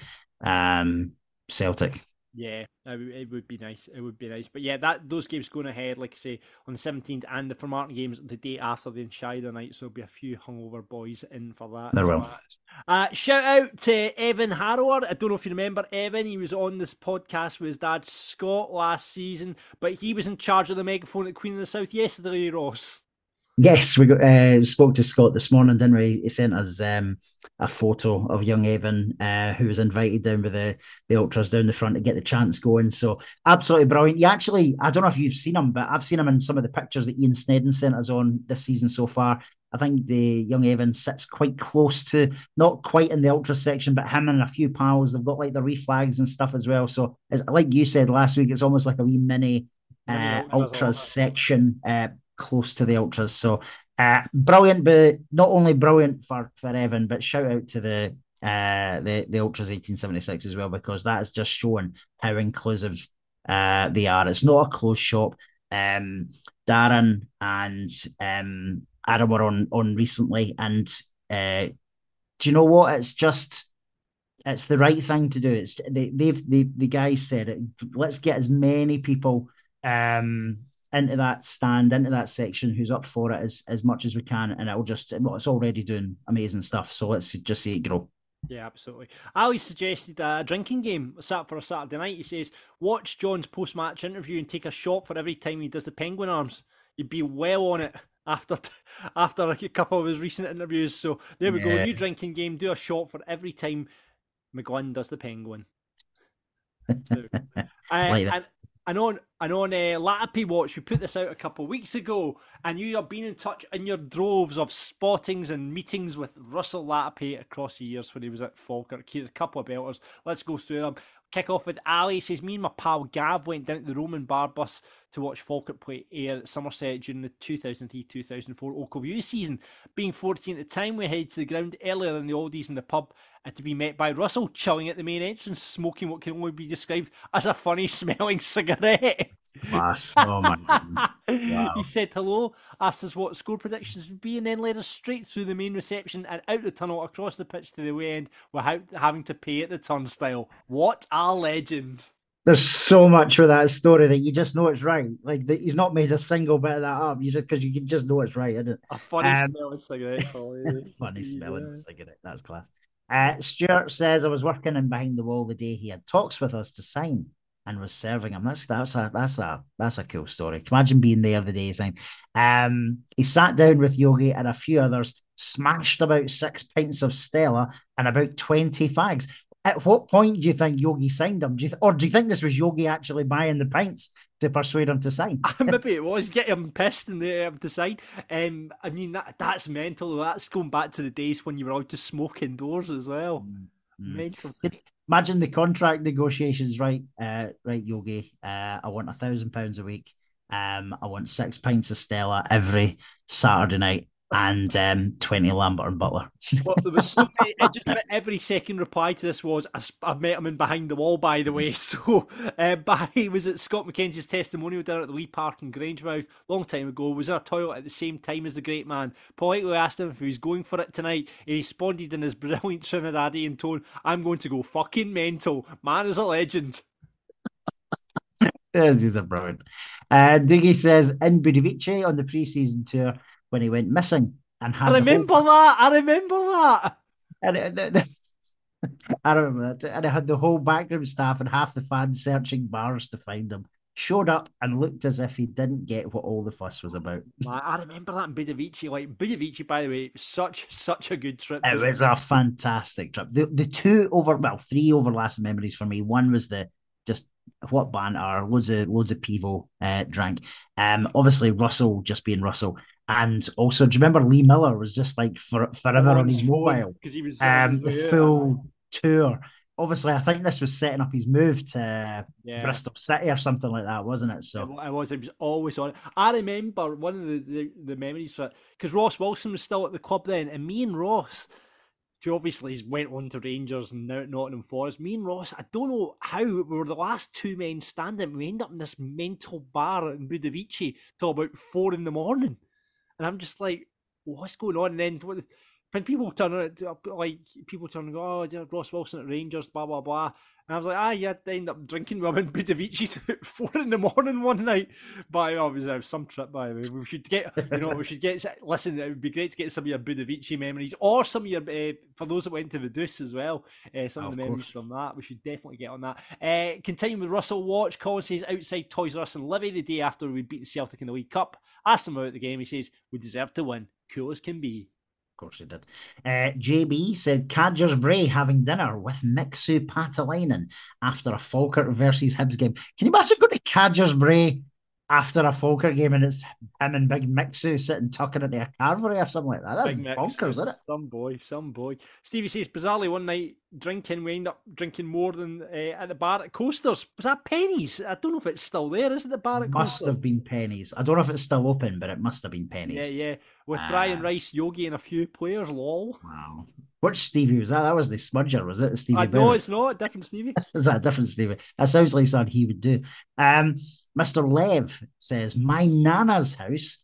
um, Celtic? Yeah, it would be nice. It would be nice. But yeah, that those games going ahead, like I say, on the seventeenth, and the Formartine games the day after the Inshire night, so there'll be a few hungover boys in for that. There will. Uh, shout out to Evan Harrower. I don't know if you remember Evan. He was on this podcast with his dad Scott last season, but he was in charge of the megaphone at Queen of the South yesterday, Ross. Yes, we got, uh, spoke to Scott this morning, didn't we? He sent us um, a photo of young Evan, uh, who was invited down with the, the ultras down the front to get the chants going. So absolutely brilliant. You actually, I don't know if you've seen him, but I've seen him in some of the pictures that Ian Snedden sent us on this season so far. I think the young Evan sits quite close to, not quite in the ultra section, but him and a few pals, they've got like the reflags and stuff as well. So it's, like you said last week, it's almost like a wee mini, uh, mini ultras section, uh, close to the ultras. So uh, brilliant, but not only brilliant for, for Evan, but shout out to the uh, the the ultras eighteen seventy-six as well, because that is just showing how inclusive uh, they are. It's not a closed shop. Um, Darren and um, Adam were on on recently, and uh, do you know what? It's just it's the right thing to do. It's they, they've they, the guys said it. Let's get as many people um into that stand, into that section, who's up for it as, as much as we can, and it'll just, well, it's already doing amazing stuff, so let's just see it grow. Yeah, absolutely. Ali suggested a drinking game sat for a Saturday night. He says, watch John's post-match interview and take a shot for every time he does the penguin arms. You'd be well on it after after a couple of his recent interviews. So there we yeah. go, new drinking game, do a shot for every time McGlynn does the penguin. So, uh, like and, And on and on uh, Latapy Watch, we put this out a couple of weeks ago, and you have been in touch in your droves of spottings and meetings with Russell Latapy across the years when he was at Falkirk. Here's a couple of belters. Let's go through them. Kick off with Ali. He says, me and my pal Gav went down to the Roman Bar bus to watch Falkirk play Ayr at Somerset during the two thousand three two thousand four Oakview season. Being fourteen at the time, we headed to the ground earlier than the oldies in the pub, and to be met by Russell chilling at the main entrance, smoking what can only be described as a funny smelling cigarette. Class. Oh my goodness. Wow. He said hello, asked us what score predictions would be, and then led us straight through the main reception and out the tunnel across the pitch to the away end without having to pay at the turnstile. What a legend. There's so much with that story that you just know it's right. Like, the, he's not made a single bit of that up. You just because you can just know it's right, isn't it? A funny um, smelling cigarette. Funny smelling yeah. cigarette. That's class. Uh, Stuart says, I was working in behind the wall the day he had talks with us to sign and was serving him. That's that's a that's a that's a cool story. Imagine being there the day he signed. Um, he sat down with Yogi and a few others, smashed about six pints of Stella and about twenty fags. At what point do you think Yogi signed him? Do you th- or do you think this was Yogi actually buying the pints to persuade him to sign? Maybe it was, get him pissed and get him to sign. Um, I mean, that that's mental. That's going back to the days when you were allowed to smoke indoors as well. Mm-hmm. Mental. Imagine the contract negotiations, right? Uh, right, Yogi. Uh, I want a thousand pounds a week. Um, I want six pints of Stella every Saturday night. And um, twenty Lambert and Butler. Well, there was so many, just about every second reply to this was, I, I met him in behind the wall, by the way. So uh, Barry was at Scott McKenzie's testimonial dinner at the Wee Park in Grangemouth long time ago, was in a toilet at the same time as the great man. Politely asked him if he was going for it tonight. He responded in his brilliant Trinidadian tone, I'm going to go fucking mental. Man is a legend. Yes, he's a brilliant. Uh, Dougie says, in Budovice on the pre-season tour, when he went missing and had I remember whole... that. I remember that. And it, the, the... I remember that. And I had the whole backroom staff and half the fans searching bars to find him. Showed up and looked as if he didn't get what all the fuss was about. I remember that in Budovice. Like Budovice, by the way, it was such such a good trip. It was a fantastic trip. The the two over well three overlasting memories for me. One was the just what banter, loads of loads of pivo uh, drank. Um, obviously Russell just being Russell, and also do you remember Lee Miller was just like for, forever on, on his mobile because he was um the full tour. Obviously, I think this was setting up his move to yeah. Bristol City or something like that, wasn't it? So it was. It was always on. I remember one of the, the, the memories for because Ross Wilson was still at the club then, and me and Ross, who obviously went on to Rangers and now at Nottingham Forest. Me and Ross, I don't know how we were the last two men standing. We ended up in this mental bar in Budovici till about four in the morning, and I'm just like, what's going on? And then what? When people turn it like people turn and go, oh, yeah, Ross Wilson at Rangers, blah blah blah, and I was like, ah, yeah, I end up drinking with him in Budovici at four in the morning one night. But oh, it was uh, some trip. By the way, we should get, you know, we should get. Listen, it would be great to get some of your Budovici memories, or some of your uh, for those that went to the Deuce as well. Uh, some oh, of the of memories course. From that, we should definitely get on that. Uh, continuing with Russell Watch, Colin says outside Toys R Us and Livy the day after we beat Celtic in the League Cup. Asked him about the game. He says we deserve to win. Cool as can be. Of course he did. Uh, J B said Cadgers Bray having dinner with Mixu Patalainen after a Falkirk versus Hibs game. Can you imagine going to Cadgers Bray after a Falkirk game and it's him and Big Mixu sitting tucking into a carvery or something like that? That's Big bonkers, isn't it? Some boy, some boy. Stevie says, bizarrely, one night drinking, we end up drinking more than uh, at the bar at Coasters. Was that pennies? I don't know if it's still there. Is it the bar at must Coasters? Must have been pennies. I don't know if it's still open, but it must have been pennies. Yeah, yeah. With uh, Brian Rice, Yogi, and a few players. Lol. Wow. Which Stevie was that? That was the smudger, was it? Stevie? Uh, no, it's not. Different Stevie. Is that a different Stevie? That sounds like something he would do. Um, Mister Lev says, my nana's house,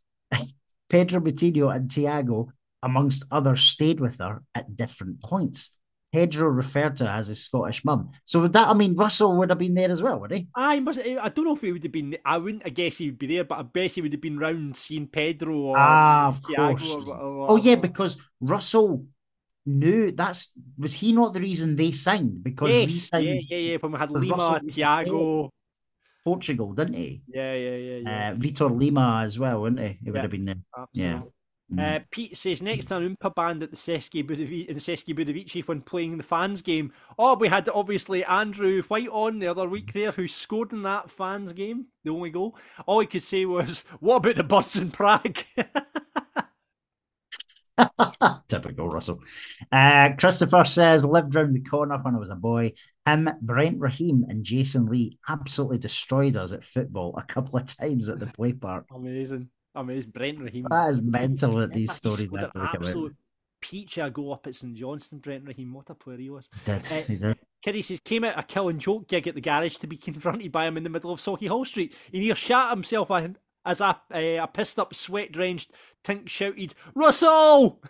Pedro Botelho and Tiago, amongst others, stayed with her at different points. Pedro referred to her as his Scottish mum. So would that, I mean, Russell would have been there as well, would he? I must. I don't know if he would have been. I wouldn't. I guess he would be there, but I bet he would have been round seeing Pedro or ah, of Thiago course. Or, or, oh yeah, because Russell knew that's was he not the reason they signed? Because yes, we signed, yeah, yeah, yeah. When we had Lima, Thiago, Portugal, didn't he? Yeah, yeah, yeah. yeah. Uh, Vitor Lima as well, wouldn't he? It yeah, would have been there. Absolutely. Yeah. Uh, Pete says next time Oompa band at the Seski Budovici, in the Seski Budovici when playing the fans game. Oh, we had obviously Andrew White on the other week there who scored in that fans game, the only goal. All he could say was, "What about the birds in Prague?" Typical Russell. Uh, Christopher says, lived round the corner when I was a boy. Him, Brent Raheem, and Jason Lee absolutely destroyed us at football a couple of times at the play park. Amazing. Amazing. Brent Raheem. That is mental that these stories have an absolute peach a go up at St Johnstone. Brent Raheem, what a player he was. He did, uh, he did. Kiddy says, came out a kill and joke gig at the garage to be confronted by him in the middle of Sauchiehall Hall Street. He near shat himself as a, a, a pissed up, sweat drenched Tink shouted, Russell!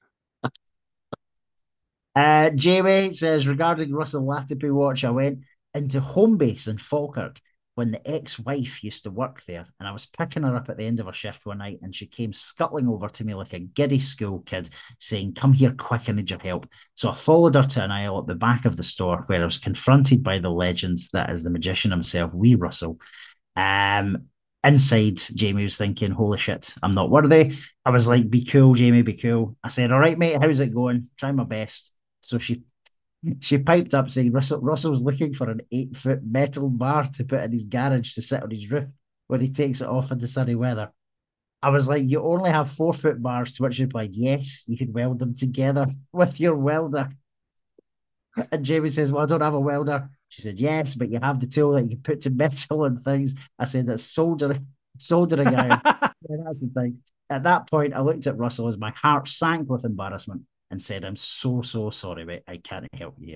uh, Jamie says, regarding Russell Latipy watch, I went into home base in Falkirk when the ex-wife used to work there, and I was picking her up at the end of her shift one night, and she came scuttling over to me like a giddy school kid, saying, come here quick, I need your help. So I followed her to an aisle at the back of the store, where I was confronted by the legend that is the magician himself, wee Russell. Um, inside, Jamie was thinking, holy shit, I'm not worthy. I was like, be cool, Jamie, be cool. I said, all right, mate, how's it going? Try my best. So she She piped up saying Russell, Russell's looking for an eight-foot metal bar to put in his garage to sit on his roof when he takes it off in the sunny weather. I was like, you only have four-foot bars, to which she replied, yes, you could weld them together with your welder. And Jamie says, well, I don't have a welder. She said, yes, but you have the tool that you can put to metal and things. I said, that's soldering, soldering iron. Yeah, that's the thing. At that point, I looked at Russell as my heart sank with embarrassment and said, I'm so, so sorry, mate. I can't help you.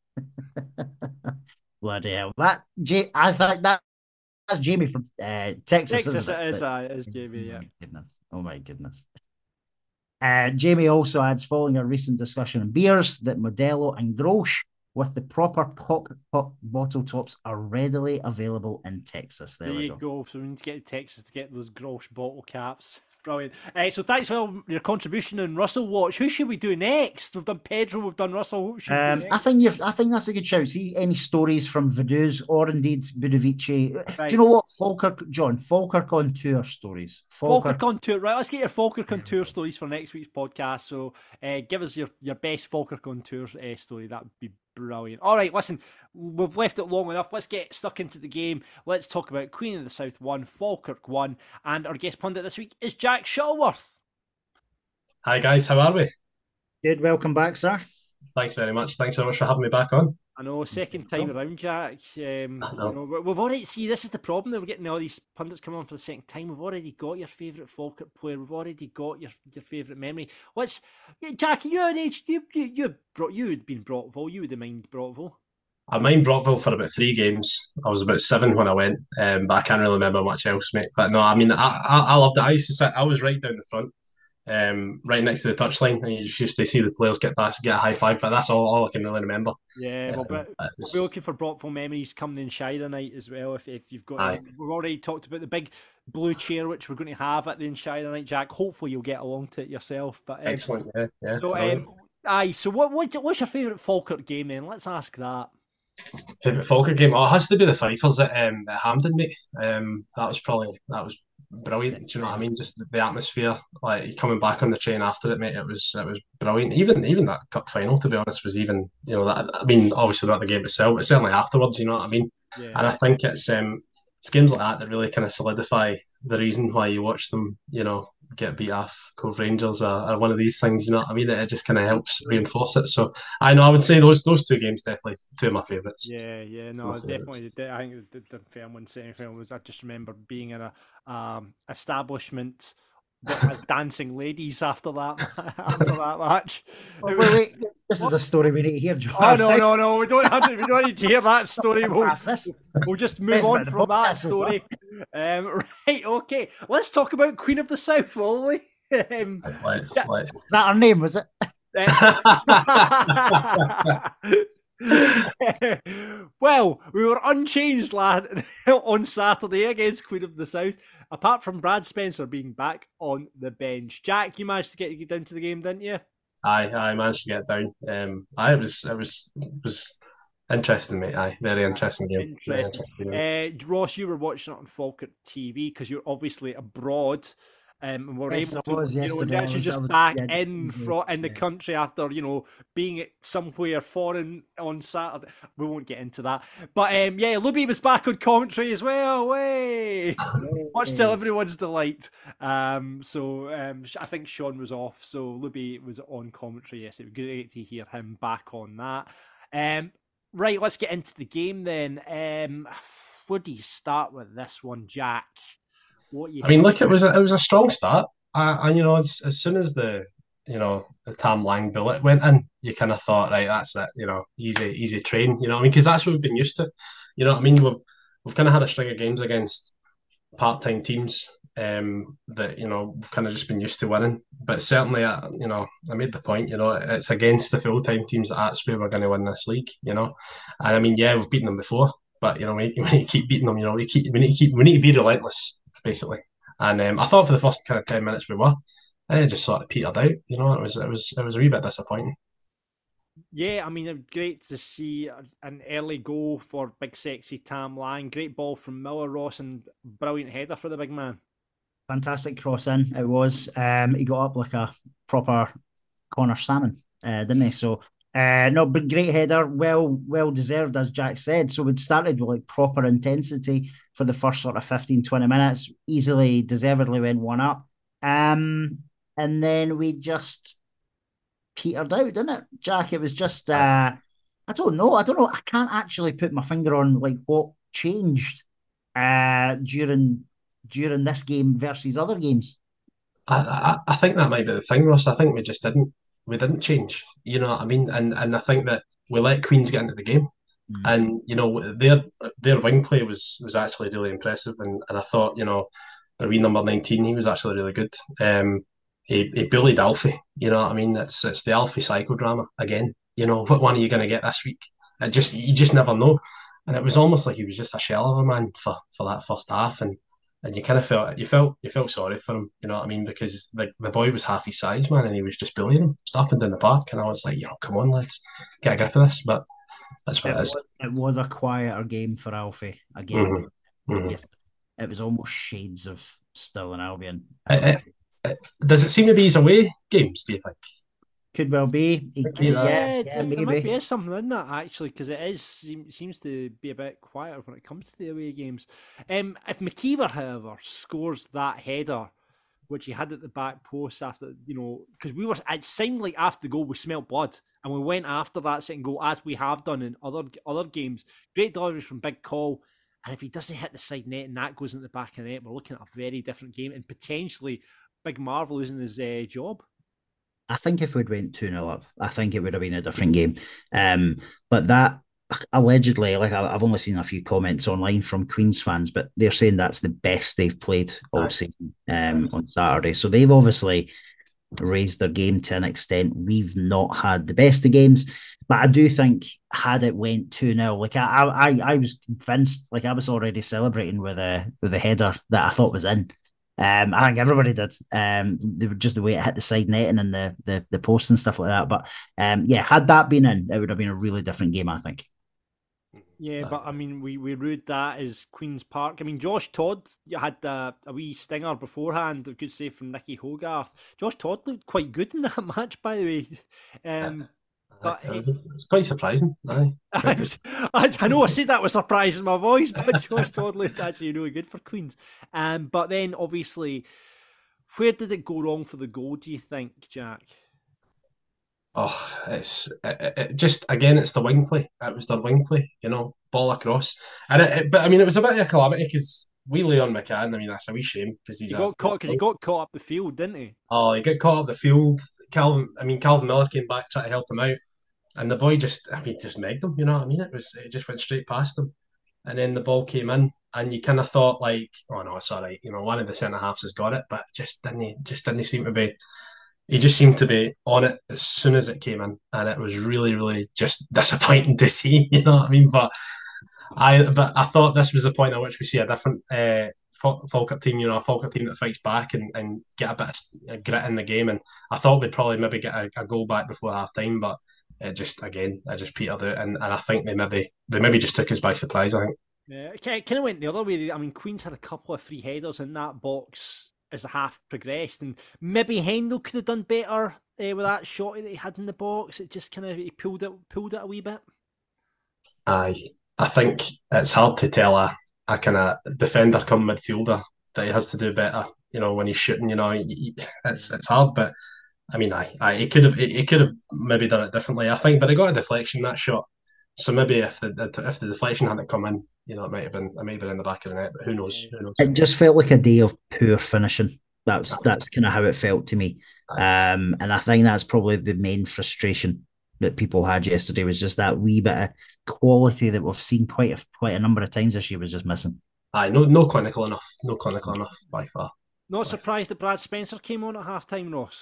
Bloody hell. That, I think that, that's Jamie from uh, Texas. Texas, it? it is, uh, it is Jamie, oh yeah. My goodness. Oh, my goodness. Uh, Jamie also adds, following a recent discussion on beers, that Modelo and Grolsch with the proper pop, pop bottle tops are readily available in Texas. There, there we you go. go. So we need to get to Texas to get those Grolsch bottle caps. Brilliant. Uh, so thanks for your contribution on Russell Watch. Who should we do next? We've done Pedro, we've done Russell. Who should we um, do next? I think you've, I think that's a good shout. See any stories from Vaduz or indeed Budovici? Right. Do you know what Falkirk, John? Falkirk on tour stories. Falkirk, Falkirk on tour. Right, let's get your Falkirk on tour stories for next week's podcast. So uh, give us your, your best Falkirk on tour uh, story. That would be Brilliant. All right, listen, we've left it long enough. Let's get stuck into the game. Let's talk about Queen of the South one, Falkirk one, and our guest pundit this week is Jack Shuttleworth. Hi guys, how are we? Good, welcome back, sir. Thanks very much. Thanks so much for having me back on. I know, second time around, Jack. Um, I know. You know, we've already see this is the problem that we're getting all these pundits coming on for the second time. We've already got your favourite Falkirk player. We've already got your your favourite memory. What's Jack? Are you an age? You you you brought you had been Brockville. You would have mind Brockville. I mind Brockville for about three games. I was about seven when I went, um, but I can't really remember much else, mate. But no, I mean, I I, I loved it. I used to sit. I was right down the front. Um, right next to the touchline, and you just used to see the players get past, get a high five. But that's all, all I can really remember. Yeah, well, but um, we'll be looking for Brockville memories coming in Shire night as well. If, if you've got, Aye. we've already talked about the big blue chair which we're going to have at the Shire night, Jack. Hopefully, you'll get along to it yourself. But um, Excellent, yeah, yeah. So, um, aye. So, what, what what's your favourite Falkirk game then? Let's ask that. Favourite Falkirk game? Oh, it has to be the Fifers at, um, at Hampden, mate. Um, that was probably that was. Brilliant. Do you know what I mean? Just the atmosphere, like coming back on the train after it, mate. It was it was brilliant. Even even that cup final, to be honest, was even you know that. I mean, obviously not the game itself, but certainly afterwards. You know what I mean? Yeah. And I think it's um it's games like that that really kind of solidify the reason why you watch them. You know, get beat off Cove Rangers or, or one of these things. You know what I mean? It just kind of helps reinforce it. So I know I would say those those two games definitely two of my favourites. Yeah, yeah, no, definitely. I think the, the Fairmont semi-final was. I just remember being in a um, establishment that had dancing ladies after that after that match. Wait, was, wait, this is a story we need to hear, John. Oh no, no, no! We don't have to. We don't need to hear that story. We'll, this. we'll just move on from that story. Um, right, okay. Let's talk about Queen of the South, will we? Um, let's, yeah. let's. Is that her name, was it? Well, we were unchanged lad on Saturday against Queen of the South, apart from Brad Spencer being back on the bench. Jack, you managed to get down to the game, didn't you? Aye, I managed to get down. Um, I it was it was it was interesting, mate. Aye, very interesting game. Interesting. Very interesting game. Uh, Ross, you were watching it on Falkirk T V because you're obviously abroad. Um, and we're yes, able to, was you know, yesterday. actually just was, back yeah, in from in the country after you know being somewhere foreign on Saturday. We won't get into that, but um, yeah, Luby was back on commentary as well. Way, much to everyone's delight. Um, so um, I think Sean was off, so Luby was on commentary. Yes, it was great to hear him back on that. Um, right, let's get into the game then. Um, where do you start with this one, Jack? What you I mean, look, it was a, it was a strong start, uh, and you know, as, as soon as the you know the Tam Lang bullet went in, you kind of thought, right, that's it, you know, easy, easy train, you know what I mean? Because that's what we've been used to, you know what I mean? We've we've kind of had a string of games against part-time teams um, that you know we've kind of just been used to winning, but certainly, uh, you know, I made the point, you know, it's against the full-time teams that that's where we're going to win this league, you know, and I mean, yeah, we've beaten them before, but you know, we, we need to keep beating them, you know, we keep we need to keep we need to be relentless. Basically, and um, I thought for the first kind of ten minutes we were, and it just sort of petered out. You know, it was it was it was a wee bit disappointing. Yeah, I mean, great to see an early goal for big sexy Tam Lang. Great ball from Miller Ross and brilliant header for the big man. Fantastic cross in it was. Um, he got up like a proper Connor salmon, uh, didn't he? So. Uh, no, but great header, well, well deserved, as Jack said. So we'd started with like proper intensity for the first sort of fifteen, twenty minutes, easily, deservedly went one up. Um, and then we just petered out, didn't it, Jack? It was just, uh, I don't know, I don't know, I can't actually put my finger on like what changed uh, during during this game versus other games. I, I I think that might be the thing, Ross. I think we just didn't we didn't change. You know what I mean? And and I think that we let Queens get into the game. Mm. And, you know, their their wing play was was actually really impressive. And, and I thought, you know, the wee number nineteen, he was actually really good. Um, he, he bullied Alfie. You know what I mean? It's it's the Alfie psychodrama again. You know, what one are you going to get this week? It just you just never know. And it was almost like he was just a shell of a man for, for that first half. And and you kind of felt you felt you felt sorry for him. You know what I mean? Because the the boy was half his size, man, and he was just bullying him, stopping down the park. And I was like, you know, come on, lads, get a grip of this. But that's what it, it is. Was, it was a quieter game for Alfie again. Mm-hmm. Mm-hmm. Yes, it was almost shades of Stirling Albion. It, it, it, does it seem to be his away games? Do you think? Could well be. He could, Yeah, yeah, yeah, there, there might maybe. be something in that actually, because it is seem- seems to be a bit quieter when it comes to the away games. Um, if McKeever, however, scores that header, which he had at the back post after, you know, because we were, it seemed like after the goal we smelt blood, and we went after that second goal as we have done in other other games. Great deliveries from Big Call, and if he doesn't hit the side net and that goes in the back of the net, we're looking at a very different game and potentially Big Marv losing his uh, job. I think if we'd went two nil up, I think it would have been a different game. Um, but that allegedly, like I've only seen a few comments online from Queens fans, but they're saying that's the best they've played all right. season um, on Saturday. So they've obviously raised their game to an extent. We've not had the best of games, but I do think had it went two nil, like I, I, I was convinced, like I was already celebrating with a with a header that I thought was in. Um, I think everybody did. Um, they were just the way it hit the side netting and the the the post and stuff like that. But um, yeah, had that been in, it would have been a really different game, I think. Yeah, but I mean, we, we ruled that as Queen's Park. I mean, Josh Todd had a, a wee stinger beforehand, a good save from Nicky Hogarth. Josh Todd looked quite good in that match, by the way. Um, but it was quite surprising. Aye. I, was, I, I know I said that was surprising my voice, but Josh Todd looked actually really good for Queens. Um, but then, obviously, where did it go wrong for the goal, do you think, Jack? Oh, it's it, it just again, it's the wing play. It was their wing play, you know, ball across, and it, it, but I mean, it was a bit of a calamity because we Leon McCann. I mean, that's a wee shame because he's he got a, caught because he got caught up the field, didn't he? Oh, he got caught up the field. Calvin, I mean, Calvin Miller came back trying to help him out, and the boy just, I mean, just megged him. You know what I mean? It was, it just went straight past him, and then the ball came in, and you kind of thought like, oh no, it's all right. You know, one of the centre halves has got it, but just didn't, just didn't seem to be. He just seemed to be on it as soon as it came in, and it was really, really just disappointing to see. You know what I mean? But I, but I thought this was the point at which we see a different uh, Falkirk team. You know, a Falkirk team that fights back and, and get a bit of grit in the game. And I thought we'd probably maybe get a, a goal back before half time, but it just again, it just petered out, and, and I think they maybe they maybe just took us by surprise. I think. Yeah, it kind of went the other way. I mean, Queens had a couple of free headers in that box as the half progressed, and maybe Hendel could have done better uh, with that shot that he had in the box. It just kind of he pulled it pulled it a wee bit. Aye, I think it's hard to tell a, a kind of defender come midfielder that he has to do better. You know, when he's shooting, you know, he, it's it's hard. But I mean, aye, aye, he could have he, he could have maybe done it differently. I think, but he got a deflection that shot. So maybe if the if the deflection hadn't come in, you know, it might have been it might have been in the back of the net, but who knows? Who knows? It just felt like a day of poor finishing. That's that's kind of how it felt to me. Um, and I think that's probably the main frustration that people had yesterday was just that wee bit of quality that we've seen quite a quite a number of times this year was just missing. Aye, no no clinical enough, no clinical enough by far. Not surprised that Brad Spencer came on at half time, Ross.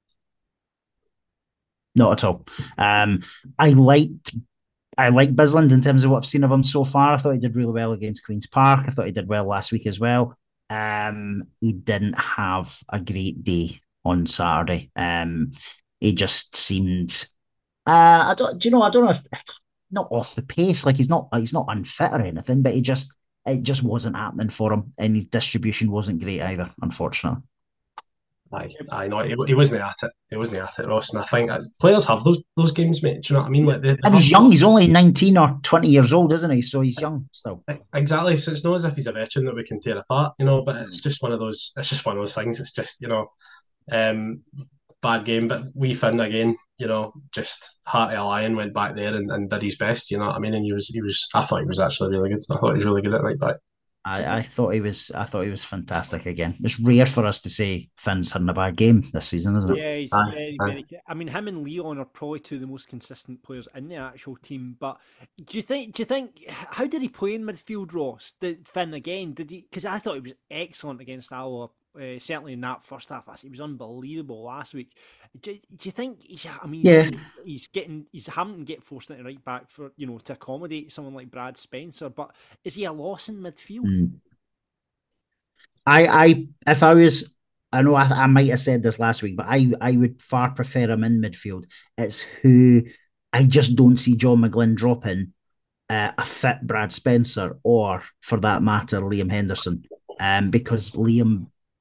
Not at all. Um, I liked. I like Bisland in terms of what I've seen of him so far. I thought he did really well against Queen's Park. I thought he did well last week as well. Um, he didn't have a great day on Saturday. Um, he just seemed, uh, I don't, do you know, I don't know if, not off the pace, like he's not, he's not unfit or anything, but he just, it just wasn't happening for him, and his distribution wasn't great either, unfortunately. Aye, I know he, he wasn't at it. He wasn't at it, Ross. And I think players have those those games, mate. Do you know what I mean? Like, they, they and he's young. He's only nineteen or twenty years old, isn't he? So he's young still. Exactly. So it's not as if he's a veteran that we can tear apart, you know. But it's just one of those. It's just one of those things. It's just, you know, um, bad game. But we Finn again, you know, just heart of a lion, went back there and, and did his best. You know what I mean? And he was he was. I thought he was actually really good. I thought he was really good at right back. I, I thought he was. I thought he was fantastic again. It's rare for us to say Finn's having a bad game this season, isn't it? Yeah, he's aye, very, aye. very. I mean, him and Leon are probably two of the most consistent players in the actual team. But do you think? Do you think? How did he play in midfield, Ross? Did Finn again? Did he? Because I thought he was excellent against Alloa. Uh, certainly in that first half, he was unbelievable last week. Do, do you think? He's, I mean, he's, yeah. he's getting, he's having to get forced into right back for you know to accommodate someone like Brad Spencer. But is he a loss in midfield? Mm. I, I, if I was, I know I, I might have said this last week, but I, I would far prefer him in midfield. It's who I just don't see John McGlynn dropping uh, a fit Brad Spencer or, for that matter, Liam Henderson, um, because Liam.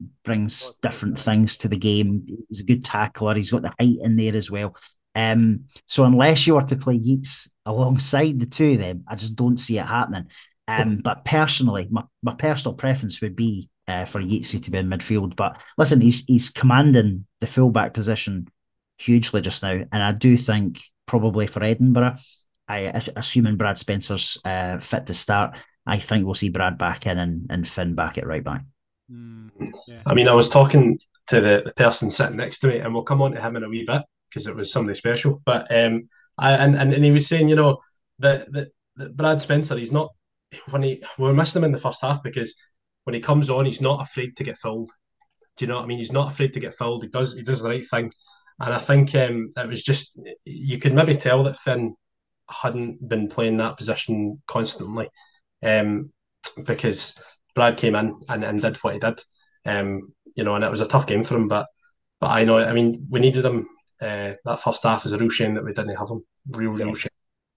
brings different things to the game. He's a good tackler. He's got the height in there as well. Um, so unless you were to play Yeats alongside the two of them, I just don't see it happening. Um, but personally, my, my personal preference would be uh, for Yeatsy to be in midfield. But listen, he's he's commanding the fullback position hugely just now, and I do think probably for Edinburgh, I assuming Brad Spencer's uh, fit to start, I think we'll see Brad back in and, and Finn back at right back. Mm, yeah. I mean, I was talking to the, the person sitting next to me, and we'll come on to him in a wee bit because it was somebody special. But um, I and, and, and he was saying, you know, that, that, that Brad Spencer, he's not when he we were missing him in the first half because when he comes on, he's not afraid to get filled. Do you know what I mean? He's not afraid to get filled. He does he does the right thing, and I think um, it was just you could maybe tell that Finn hadn't been playing that position constantly, um, because Brad came in and, and did what he did, um, you know, and it was a tough game for him. But but I know, I mean, we needed him. Uh, that first half is a real shame that we didn't have him. Real, real shame.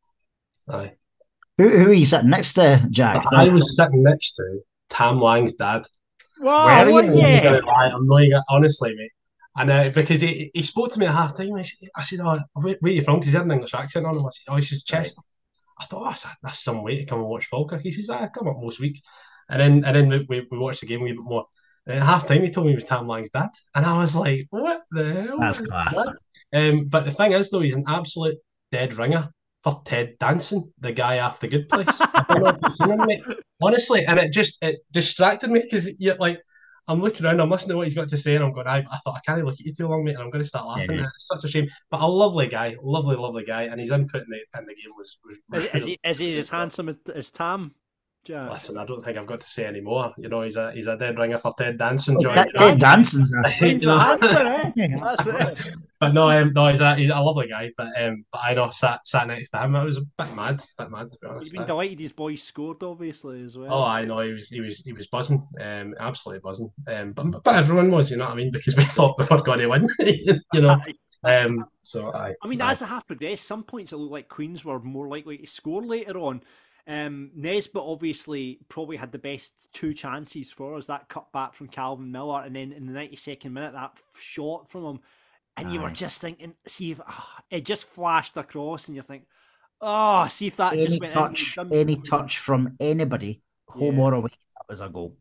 Aye. Who, who are you sitting next to, Jack? I was sitting next to Tam Lang's dad. Wow, what, yeah. I'm not gonna, honestly, mate. And uh, because he, he spoke to me at half time, I said, "Oh, where, where are you from?" Because he had an English accent on him. I said, "Oh, he's just Chester." I thought, oh, that's, that's some way to come and watch Falkirk. He says, "I come up most weeks," and then and then we, we, we watched the game a wee bit more. And at half time, he told me he was Tam Lang's dad, and I was like, "What the hell?" That's class. Um, but the thing is, though, he's an absolute dead ringer for Ted Danson, the guy off The Good Place. I don't know if you've seen him, mate. Honestly, and it just it distracted me because you're like, I'm looking around, I'm listening to what he's got to say, and I'm going, I, I thought I can't look at you too long, mate, and I'm going to start laughing. Yeah. It's such a shame, but a lovely guy, lovely, lovely guy, and his input in the, in the game was. was, was is, is he is he as handsome as, as Tam? Jack? Listen, I don't think I've got to say any more. You know, he's a he's a dead ringer for Ted Danson. Oh, Ted, Ted Danson's a he's a answer, eh? That's it. But no, um, no, he's a he's a lovely guy. But um, but I know sat sat next to him, I was a bit mad, bit mad to be honest. You've been delighted his boys scored, obviously, as well. Oh, I know he was he was he was buzzing, um, absolutely buzzing. Um, but but everyone was, you know what I mean, because we thought we were going to win, you know. Um, so I. I mean, I, as the half progressed, some points it looked like Queens were more likely to score later on. Um, Nesbitt obviously probably had the best two chances for us. That cut back from Calvin Miller, and then in the ninety-second minute, that shot from him. And Aye. You were just thinking, see if oh, it just flashed across, and you think, oh, see if that any just went touch, in. any touch from anybody, home yeah. or away, that was a goal.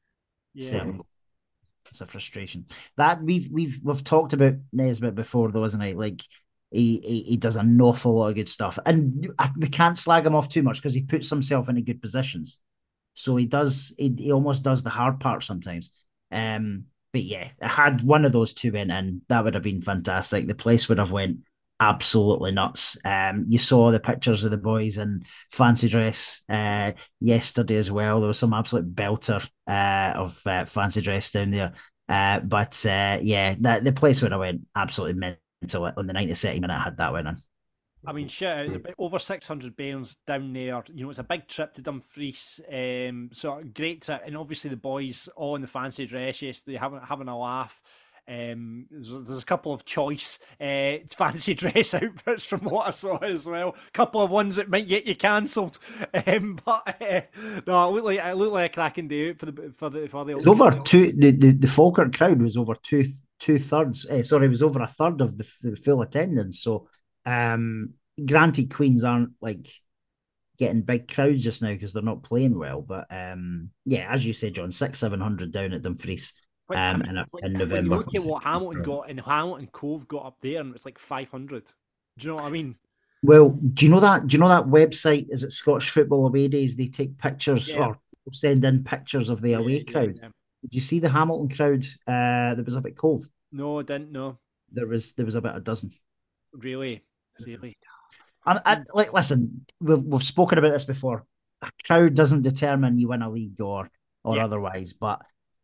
Yeah. It's a frustration. That we've we've we've talked about Nesbitt before, though, isn't it? Like. He, he he does an awful lot of good stuff, and we can't slag him off too much because he puts himself into good positions. So he does he, he almost does the hard part sometimes. Um, but yeah, had one of those two went in, that would have been fantastic. The place would have went absolutely nuts. Um, you saw the pictures of the boys in fancy dress uh yesterday as well. There was some absolute belter uh of uh, fancy dress down there. Uh, but uh, yeah, that the place would have went absolutely mental. Until on the ninety-second minute, I had that winning. I mean, shit, over six hundred bairns down there. You know, it's a big trip to Dumfries. Um, so great trip, and obviously the boys all in the fancy dress yesterday, having having a laugh. Um, there's, there's a couple of choice uh, fancy dress outfits from what I saw as well. A couple of ones that might get you cancelled. Um, but uh, no, it looked like it looked like a cracking day out for the for the for the. It's over two. The, the the Falkirk crowd was over two. Two thirds, eh, sorry, it was over a third of the, the full attendance. So, um, granted, Queens aren't like getting big crowds just now because they're not playing well. But um, yeah, as you said, John, six, seven hundred down at Dumfries um, in, a, in November. Look at what Hamilton got, and Hamilton Cove got up there, and it's like five hundred. Do you know what I mean? Well, do you know that? Do you know that website? Is it Scottish Football Away Days? They take pictures yeah. or send in pictures of the yeah, away crowd. Yeah, yeah. Did you see the Hamilton crowd uh, that was up at Cove? No, I didn't know. There was there was about a dozen. Really, really. And, and like, listen, we've we've spoken about this before. A crowd doesn't determine you win a league or or yeah. otherwise, but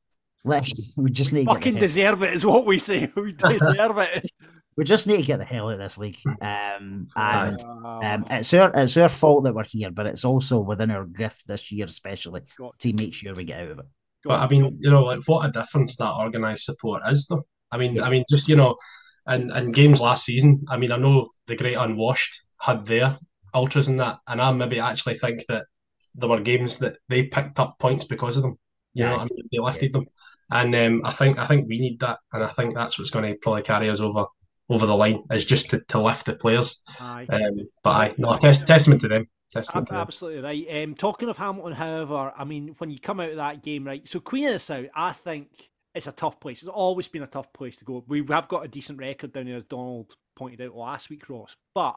let's we just we need fucking to deserve it, is what we say. We deserve it. We just need to get the hell out of this league. Um, and um, it's our it's our fault that we're here, but it's also within our gift this year, especially to make sure we get out of it. But I mean, you know, like what a difference that organised support is, though. I mean, yeah. I mean, just you know, in, in games last season. I mean, I know the Great Unwashed had their ultras in that, and I maybe actually think that there were games that they picked up points because of them. You know, Yeah. what I mean, they lifted them, and um, I think I think we need that, and I think that's what's going to probably carry us over over the line is just to, to lift the players. Aye. Um, but Well, I no test, testament to them. Testament Ab- to them. absolutely right. Um, talking of Hamilton, however, I mean, when you come out of that game, right? So Queen of the South, I think it's a tough place. It's always been a tough place to go. We have got a decent record down there, as Donald pointed out last week, Ross. But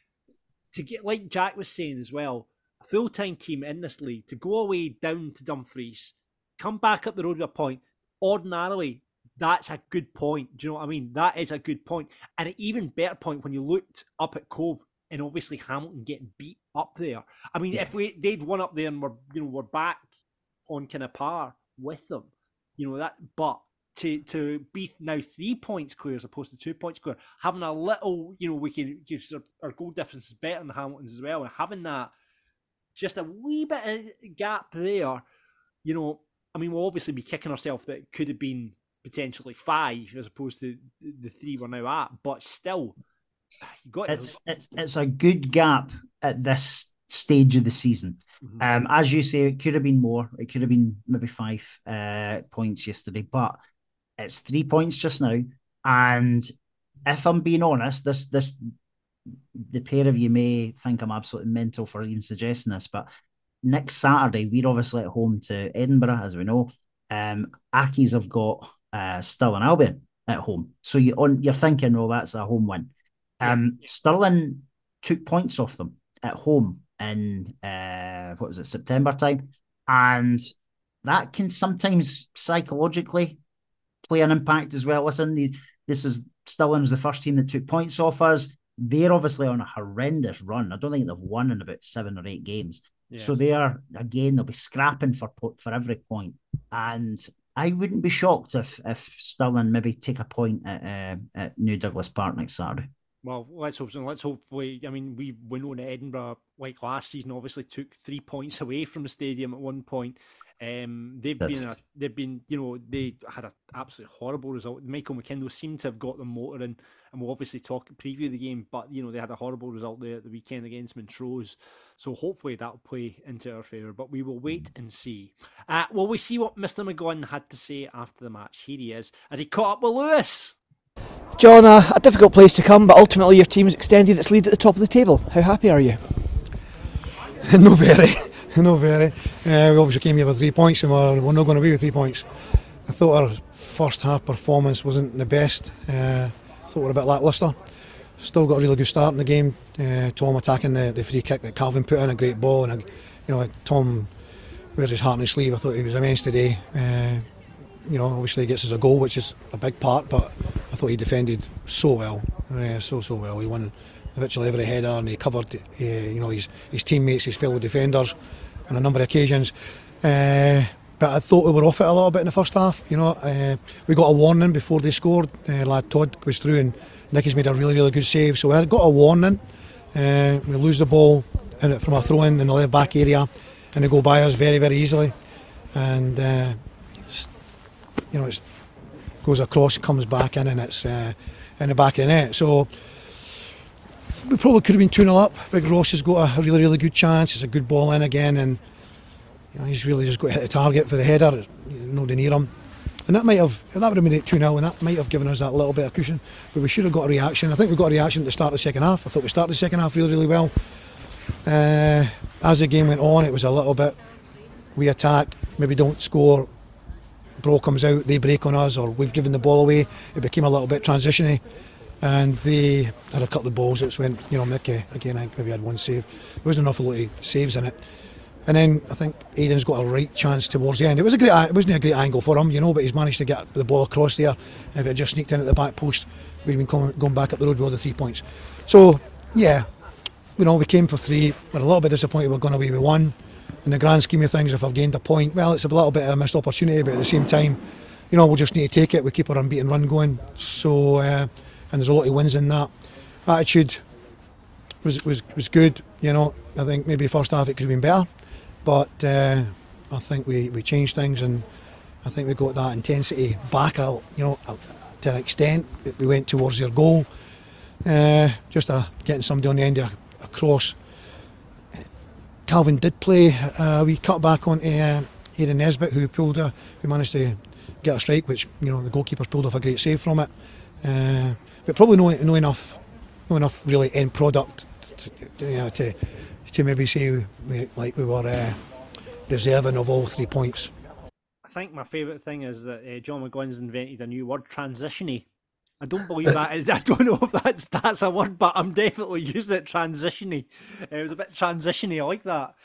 to get, like Jack was saying as well, a full-time team in this league to go away down to Dumfries, come back up the road with a point. Ordinarily, that's a good point. Do you know what I mean? That is a good point, and an even better point when you looked up at Cove. And obviously Hamilton getting beat up there. I mean, yeah. if we they'd won up there and we're you know we're back on kind of par with them, you know that. But to to be now three points clear as opposed to two points clear, having a little, you know, we can use our, our goal difference is better than Hamilton's as well, and having that just a wee bit of gap there, you know, I mean, we'll obviously be kicking ourselves that it could have been potentially five as opposed to the three we're now at, but still. Got it's it's it's a good gap at this stage of the season. Mm-hmm. Um, as you say, it could have been more. It could have been maybe five uh, points yesterday, but it's three points just now. And if I'm being honest, this this the pair of you may think I'm absolutely mental for even suggesting this, but next Saturday we're obviously at home to Edinburgh, as we know. Um, Accies have got uh, Stirling Albion at home, so you on you're thinking, well, that's a home win. Um, Stirling took points off them at home in uh, what was it, September time, and that can sometimes psychologically play an impact as well. Listen, these, this is Stirling was the first team that took points off us. They're obviously on a horrendous run. I don't think they've won in about seven or eight games. Yes. So they are again. They'll be scrapping for for every point, and I wouldn't be shocked if if Stirling maybe take a point at uh, at New Douglas Park next Saturday. Well, let's hope so. Let's hopefully. I mean, we we know that Edinburgh, like last season, obviously took three points away from the stadium at one point. Um, they've That's been, a, they've been, you know, they had an absolutely horrible result. Michael McKindle seemed to have got them motoring, and we'll obviously talk preview the game. But you know, they had a horrible result there at the weekend against Montrose. So hopefully that'll play into our favour. But we will wait and see. Uh, well, we see what Mister McGowan had to say after the match. Here he is as he caught up with Lewis. John, a, a difficult place to come, but ultimately your team's extended its lead at the top of the table. How happy are you? No very, no very. Uh, we obviously came here for three points and we're, we're not going to be with three points. I thought our first half performance wasn't the best. Uh, I thought we were a bit lacklustre. Still got a really good start in the game. Uh, Tom attacking the, the free kick that Calvin put in, a great ball, and a, you know, Tom wears his heart on his sleeve. I thought he was immense today. Uh, you know, obviously he gets us a goal, which is a big part, but I thought he defended so well, uh, so so well. He won virtually every header and he covered, uh, you know, his his teammates, his fellow defenders, on a number of occasions. Uh, but I thought we were off it a little bit in the first half. You know, uh, we got a warning before they scored. Uh, lad Todd was through and Nicky's made a really really good save. So we got a warning. Uh, we lose the ball in it from a throw in in the left back area, and they go by us very very easily. And uh, you know, it goes across and comes back in, and it's uh, in the back of the net. So we probably could have been two nil up. Big Ross has got a really, really good chance. It's a good ball in again, and you know, he's really just got to hit the target for the header. Nobody near him, and that might have that would have made it two nil, and that might have given us that little bit of cushion. But we should have got a reaction. I think we got a reaction at the start of the second half. I thought we started the second half really, really well. Uh, as the game went on, it was a little bit. We attack, maybe don't score. Bro comes out, they break on us, or we've given the ball away. It became a little bit transitiony, and they had a couple of balls that went, you know, Mickey again. I think maybe had one save. There wasn't an awful lot of saves in it, and then I think Aidan's got a right chance towards the end. It was a great, it wasn't a great angle for him, you know, but he's managed to get the ball across there. If it had just sneaked in at the back post, we'd been coming, going back up the road with all the three points. So yeah, you know, we came for three. We're a little bit disappointed we're going away with one. In the grand scheme of things, if I've gained a point, well, it's a little bit of a missed opportunity, but at the same time, you know, we'll just need to take it. We keep our unbeaten run going, so uh, and there's a lot of wins in that. Attitude was was was good, you know. I think maybe first half it could have been better, but uh, I think we, we changed things, and I think we got that intensity back, you know, to an extent. We went towards their goal, uh, just uh, getting somebody on the end of a, a cross. Calvin did play. Uh, we cut back onto uh, Aidan Nesbitt, who pulled a, who managed to get a strike, which you know the goalkeeper's pulled off a great save from it. Uh, but probably no, no enough, no enough really end product to, to, you know, to, to maybe say we, like we were uh, deserving of all three points. I think my favourite thing is that uh, John McGuinn's invented a new word, transitiony. I don't believe that. I don't know if that's that's a word, but I'm definitely using it. Transitiony. It was a bit transitiony. I like that.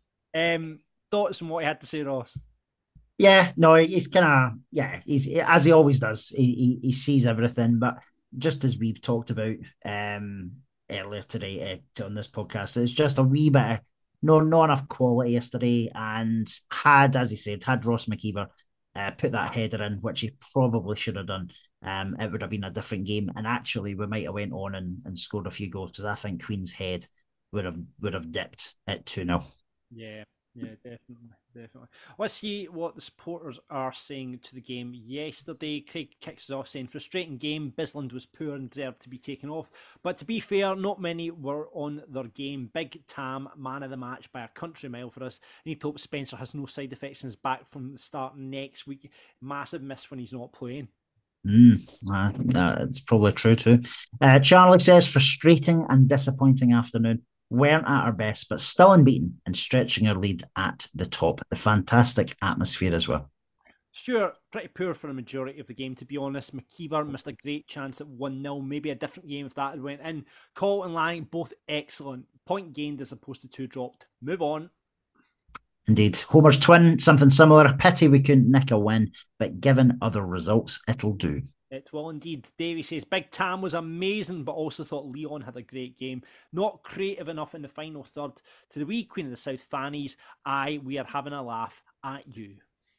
Um, thoughts on what he had to say, Ross? Yeah, no, he's kind of yeah. He's as he always does. He, he he sees everything, but just as we've talked about um earlier today uh, on this podcast, it's just a wee bit of no not enough quality yesterday. And had, as he said, had Ross McKeever uh, put that header in, which he probably should have done, um, it would have been a different game. And actually, we might have went on and, and scored a few goals, because I think Queen's Head would have would have dipped at two nil. Yeah, yeah, definitely, definitely. Let's see what the supporters are saying to the game yesterday. Craig kicks us off saying, frustrating game, Bisland was poor and deserved to be taken off. But to be fair, not many were on their game. Big Tam, man of the match by a country mile for us. I need to hope Spencer has no side effects and is back from the start next week. Massive miss when he's not playing. Mm, uh, that's probably true too. Uh, Charlie says, frustrating and disappointing afternoon. Weren't at our best, but still unbeaten and stretching our lead at the top. The fantastic atmosphere as well. Stuart, pretty poor for a majority of the game, to be honest. McKeever missed a great chance at one nil. Maybe a different game if that had went in. Cole and Lang, both excellent. Point gained as opposed to two dropped. Move on. Indeed. Homer's twin, something similar. Pity we couldn't nick a win, but given other results, it'll do. It will indeed. Davey says, Big Tam was amazing, but also thought Leon had a great game. Not creative enough in the final third. To the wee Queen of the South fannies, aye, we are having a laugh at you.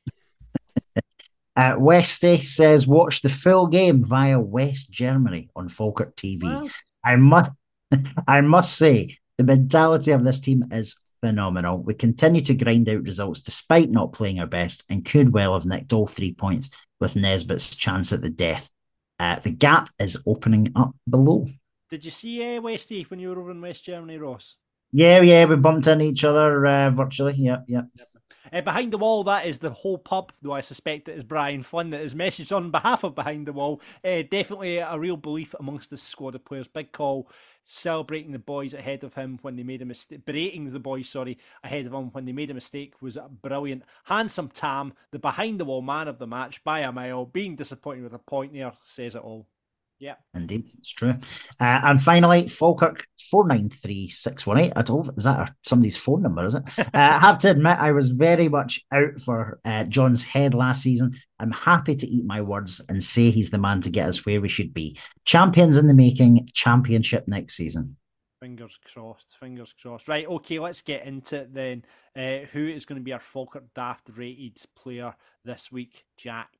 uh, Westy says, watch the full game via West Germany on Falkirk T V. Well, I must, I must say, the mentality of this team is phenomenal. We continue to grind out results despite not playing our best, and could well have nicked all three points with Nesbitt's chance at the death. Uh, the gap is opening up below. Did you see uh, Westy when you were over in West Germany, Ross? Yeah, yeah, we bumped into each other uh, virtually. Yeah, yeah. Yep. Uh, behind the Wall, that is the whole pub, though I suspect it is Brian Flynn that is messaged on behalf of Behind the Wall. Uh, definitely a real belief amongst the squad of players. Big call, celebrating the boys ahead of him when they made a mistake, berating the boys, sorry, ahead of him when they made a mistake was brilliant. Handsome Tam, the Behind the Wall man of the match by a mile, being disappointed with a point there says it all. Yeah, indeed, it's true. Uh, and finally, Falkirk four nine three six one eight. I don't. Is that our, somebody's phone number? Is it? uh, I have to admit, I was very much out for uh, John's Head last season. I'm happy to eat my words and say he's the man to get us where we should be. Champions in the making. Championship next season. Fingers crossed. Fingers crossed. Right. Okay. Let's get into it then. Uh, who is going to be our Falkirk Daft rated player this week, Jack?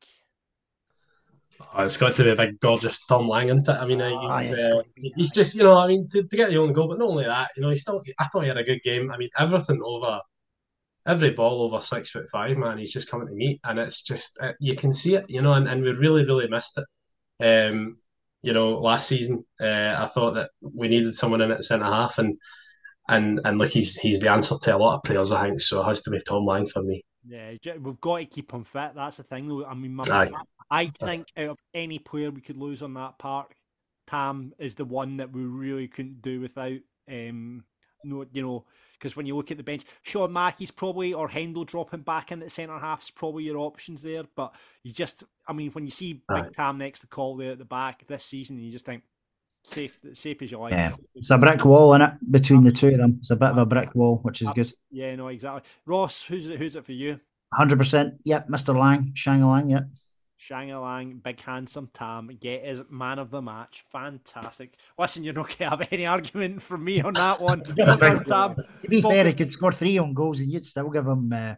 Oh, it's got to be a big, gorgeous Tom Lang, isn't it? I mean, oh, he's, yeah, uh, he's just, you know, I mean, to, to get the only goal, but not only that, you know, he still, I thought he had a good game. I mean, everything over, every ball over six foot five, man, he's just coming to meet, and it's just, uh, you can see it, you know, and, and we really, really missed it. Um, you know, last season, uh, I thought that we needed someone in at centre half, and and and look, he's he's the answer to a lot of players, I think. So it has to be Tom Lang for me. Yeah, we've got to keep him fit. That's the thing, though. I mean, my, Aye. I think out of any player we could lose on that park, Tam is the one that we really couldn't do without. Um, no, you know, because when you look at the bench, Sean Mackey's probably, or Hendo dropping back in at centre half's probably your options there. But you just, I mean, when you see Aye. Big Tam next to Call there at the back this season, you just think safe, safe as you like. Yeah, it's a brick wall in it between the two of them. It's a bit of a brick wall, which is good. Yeah, no, exactly. Ross, who's it? Who's it for you? one hundred percent. Yep, Mister Lang, Shanga Lang. Yep. Shanga Lang, big handsome Tam, get his man of the match. Fantastic. Listen, you're not going to have any argument from me on that one. Tam. To be fair, he could score three on goals and you'd still give him... Uh...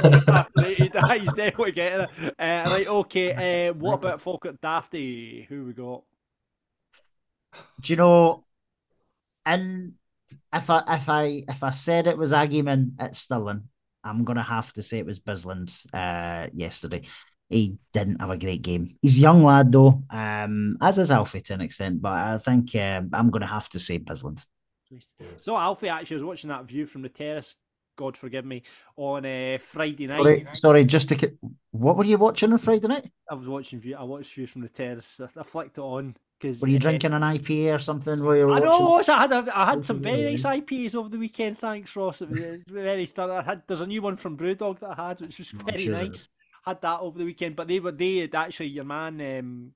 He's definitely getting it. Uh, right, okay. Uh, what about Falkirk Dafty? Who we got? Do you know, and if I, if I, if I said it was Agyeman at Stirling, I'm going to have to say it was Bisland uh, yesterday. He didn't have a great game. He's a young lad, though, um, as is Alfie to an extent, but I think uh, I'm going to have to say Bisland. So, Alfie, actually, I was watching that view from the terrace God forgive me, on uh, Friday night. Sorry, sorry, just to what were you watching on Friday night? I was watching view. I watched Views from the Terrace. I, I flicked it on because were you uh, drinking an I P A or something? While you were I watching? know. I had a, I had some very nice I P As over the weekend. Thanks, Ross. It was very thorough. I had there's a new one from Brewdog that I had, which was very sure nice. Had that over the weekend, but they were they had actually your man. Um,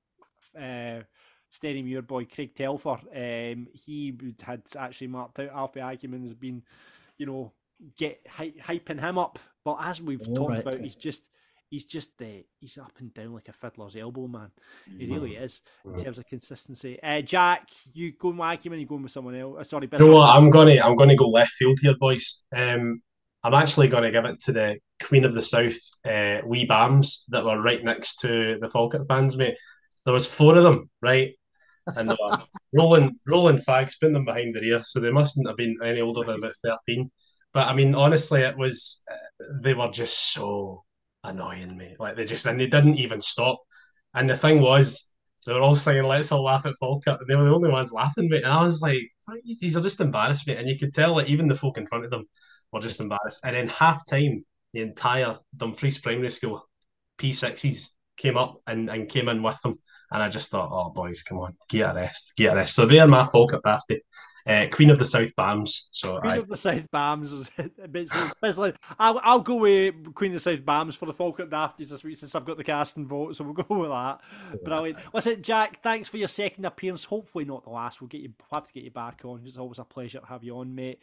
uh, Steady Muir boy Craig Telfer, um, he had actually marked out Alfie Ackerman has been, you know, get hy- hyping him up. But as we've oh, talked right. about, he's just he's just uh, he's up and down like a fiddler's elbow, man. He mm-hmm. really is in mm-hmm. terms of consistency. Uh, Jack, you going with Ackerman? You going with someone else? Uh, sorry, you know what? I'm gonna I'm gonna go left field here, boys. Um, I'm actually gonna give it to the Queen of the South, uh, wee Bams that were right next to the Falkirk fans, mate. There was four of them, right? And they were rolling, rolling fags, putting them behind their ear, so they mustn't have been any older than about thirteen. But I mean, honestly, it was uh, they were just so annoying, mate. Like they just and they didn't even stop. And the thing was, they were all saying, "Let's all laugh at Falkirk," and they were the only ones laughing, mate. And I was like, "These are just embarrassed, mate." And you could tell that even the folk in front of them were just embarrassed. And then half time, the entire Dumfries Primary School P sixes came up and, and came in with them. And I just thought, oh, boys, come on, get a rest, get a rest. So they're my Falkirk birthday. Uh, Queen of the South Bams. So Queen I... of the South Bams. It's like, I'll, I'll go with Queen of the South Bams for the Falkirk Dafties this week since I've got the casting vote, so we'll go with that. Yeah. Brilliant. Listen, Jack, thanks for your second appearance. Hopefully not the last. We'll get you. We'll have to get you back on. It's always a pleasure to have you on, mate.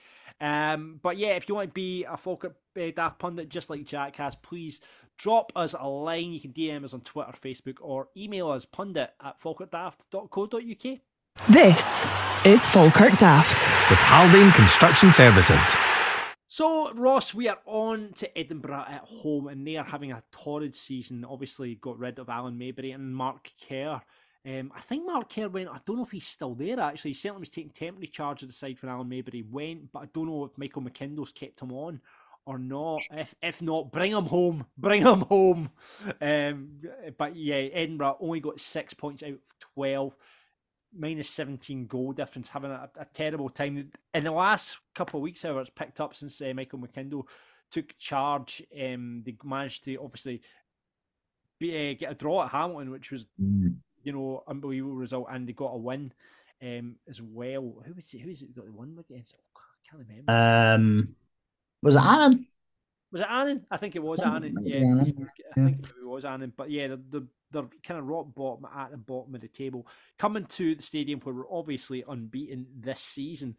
Um, but yeah, if you want to be a Falkirk uh, Daft pundit just like Jack has, please drop us a line. You can D M us on Twitter, Facebook, or email us pundit at falkirk daft dot co dot uk. This is Falkirk Daft with Haldane Construction Services. So, Ross, we are on to Edinburgh at home, and they are having a torrid season. Obviously, got rid of Alan Maybury and Mark Kerr. Um, I think Mark Kerr went, I don't know if he's still there, actually. He certainly was taking temporary charge of the side when Alan Maybury went, but I don't know if Michael McKindle's kept him on or not. If if not, bring him home. Bring him home. Um, but yeah, Edinburgh only got six points out of twelve. Minus seventeen goal difference, having a, a terrible time. In the last couple of weeks, however, it's picked up since uh, Michael McKindle took charge. Um, they managed to obviously be, uh, get a draw at Hamilton, which was, mm. you know, unbelievable result, and they got a win um, as well. Who was it? Who is it got the win against? Oh, I can't remember. Um, was it Annan? Was it Annan? I think it was Annan. Yeah, yeah, I think it was Annan. But yeah, the, the they're kind of rock bottom at the bottom of the table. Coming to the stadium where we're obviously unbeaten this season.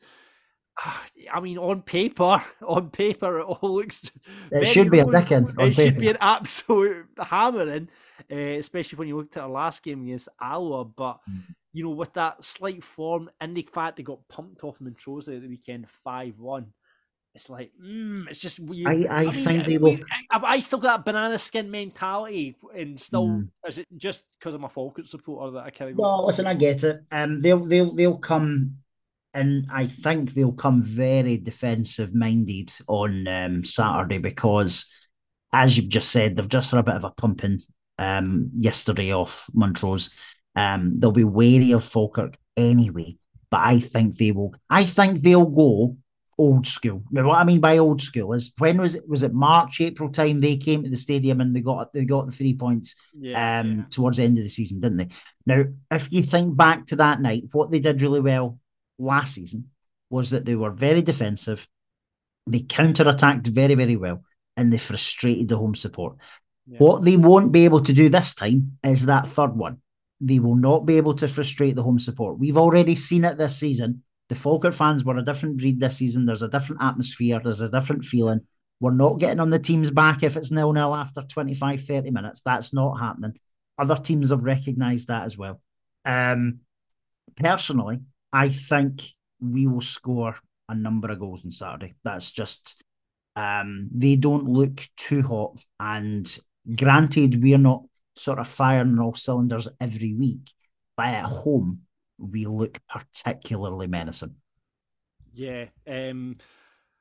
I mean, on paper, on paper, it all looks. It should be a dicking. It paper. should be an absolute hammering, uh, especially when you looked at our last game against Alloa. But mm. you know, with that slight form and the fact they got pumped off Montrose at the weekend, five one. It's like, mm, it's just. You, I, I, I mean, think they we, will. Have I still got that banana skin mentality, and still mm. is it just because I'm a Falkirk supporter that I can't? No, listen, I get it. Um, they'll they'll they'll come, and I think they'll come very defensive minded on um, Saturday because, as you've just said, they've just had a bit of a pumping um yesterday off Montrose. Um, they'll be wary of Falkirk anyway, but I think they will. I think they'll go old school. Now, what I mean by old school is when was it? Was it March, April time they came to the stadium and they got they got the three points yeah, um, yeah. towards the end of the season, didn't they? Now, if you think back to that night, what they did really well last season was that they were very defensive. They counter-attacked very, very well, and they frustrated the home support. Yeah. What they won't be able to do this time is that third one. They will not be able to frustrate the home support. We've already seen it this season. The Falkirk fans were a different breed this season. There's a different atmosphere. There's a different feeling. We're not getting on the team's back if it's nil-nil after twenty-five, thirty minutes. That's not happening. Other teams have recognised that as well. Um, personally, I think we will score a number of goals on Saturday. That's just, um, they don't look too hot. And granted, we're not sort of firing on all cylinders every week, but at home, we look particularly menacing. Yeah. Um,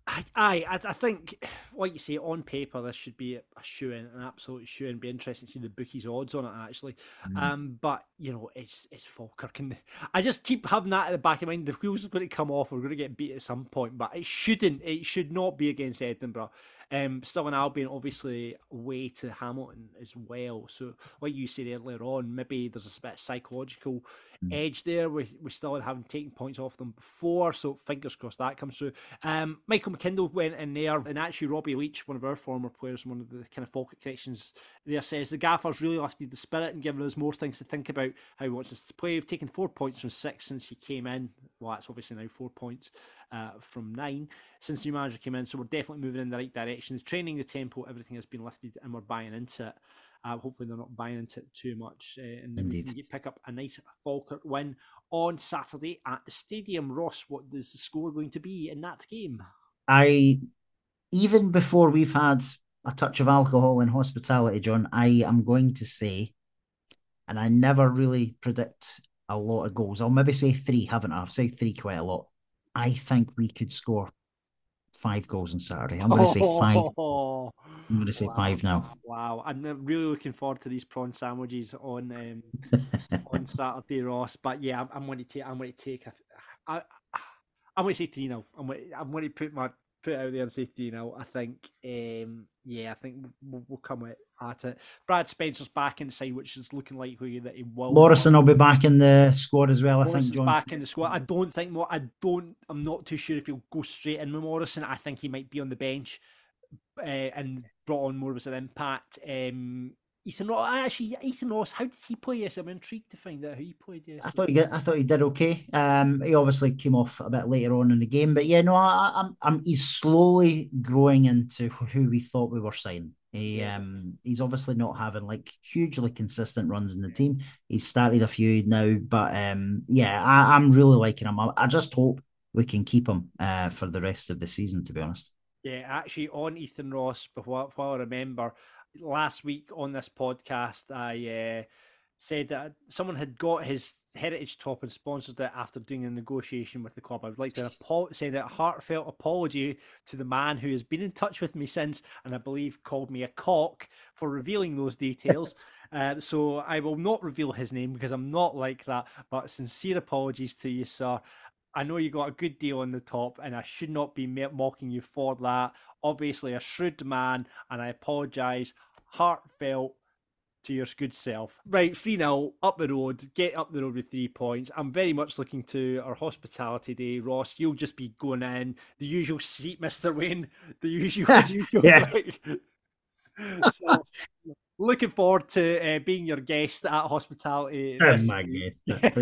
Aye, I, I think, like you say, on paper, this should be a shoe-in, an absolute shoe-in. Be interesting to see the bookies' odds on it, actually. Mm. Um, but, you know, it's it's Falkirk. And I just keep having that at the back of my mind. The wheels are going to come off. We're going to get beat at some point. But it shouldn't. It should not be against Edinburgh. Um, Stirling Albion, obviously, away to Hamilton as well. So, like you said earlier on, maybe there's a bit of psychological mm. edge there. We, we still haven't taken points off them before. So, fingers crossed that comes through. Um, Michael McKindle went in there, and actually Robbie Leach, one of our former players, one of the kind of Falkirk connections there, says the Gaffer's really lifted the spirit and given us more things to think about how he wants us to play. We've taken four points from six since he came in. Well, that's obviously now four points uh, from nine since the new manager came in. So we're definitely moving in the right direction. The training, the tempo, everything has been lifted, and we're buying into it. Uh, hopefully they're not buying into it too much, uh, and then we can get, pick up a nice Falkirk win on Saturday at the stadium. Ross, what is the score going to be in that game? I, even before we've had a touch of alcohol in hospitality, John, I am going to say, and I never really predict a lot of goals. I'll maybe say three, haven't I? I've said three quite a lot. I think we could score five goals on Saturday. I'm going to say five. I'm going to say wow. five now. Wow, I'm really looking forward to these prawn sandwiches on um, on Saturday, Ross. But yeah, I'm, I'm going to take. I'm going to take. A, I, I'm going to say three now. I'm going. To, I'm going to put my foot out there and say three now. I think. Um, yeah, I think we'll, we'll come at it. Brad Spencer's back inside, which is looking likely that he will. Morrison will be back in the squad as well. I Morrison's think. John back in the squad. I don't think. I don't. I'm not too sure if he'll go straight in with Morrison. I think he might be on the bench. Uh, and brought on more of an impact. Um, Ethan Ross, actually, Ethan Ross, how did he play? Yes, I'm intrigued to find out how he played. Yes, I thought he did. I thought he did okay. Um, he obviously came off a bit later on in the game, but yeah, no, I, I'm, I'm. He's slowly growing into who we thought we were signing. He, um, he's obviously not having like hugely consistent runs in the team. He's started a few now, but um, yeah, I, I'm really liking him. I, I just hope we can keep him uh, for the rest of the season, to be honest. Yeah, actually, on Ethan Ross, but while, while I remember, last week on this podcast, I uh, said that someone had got his heritage top and sponsored it after doing a negotiation with the club. I would like to apo- send out a heartfelt apology to the man who has been in touch with me since, and I believe called me a cock for revealing those details. uh, so I will not reveal his name because I'm not like that, but sincere apologies to you, sir. I know you got a good deal on the top, and I should not be mocking you for that. Obviously, a shrewd man, and I apologise heartfelt to your good self. Right, three nil, up the road, get up the road with three points. I'm very much looking to our hospitality day. Ross, you'll just be going in, the usual seat, Mister Wayne, the usual, usual yeah. So, looking forward to uh, being your guest at hospitality. That's my guest.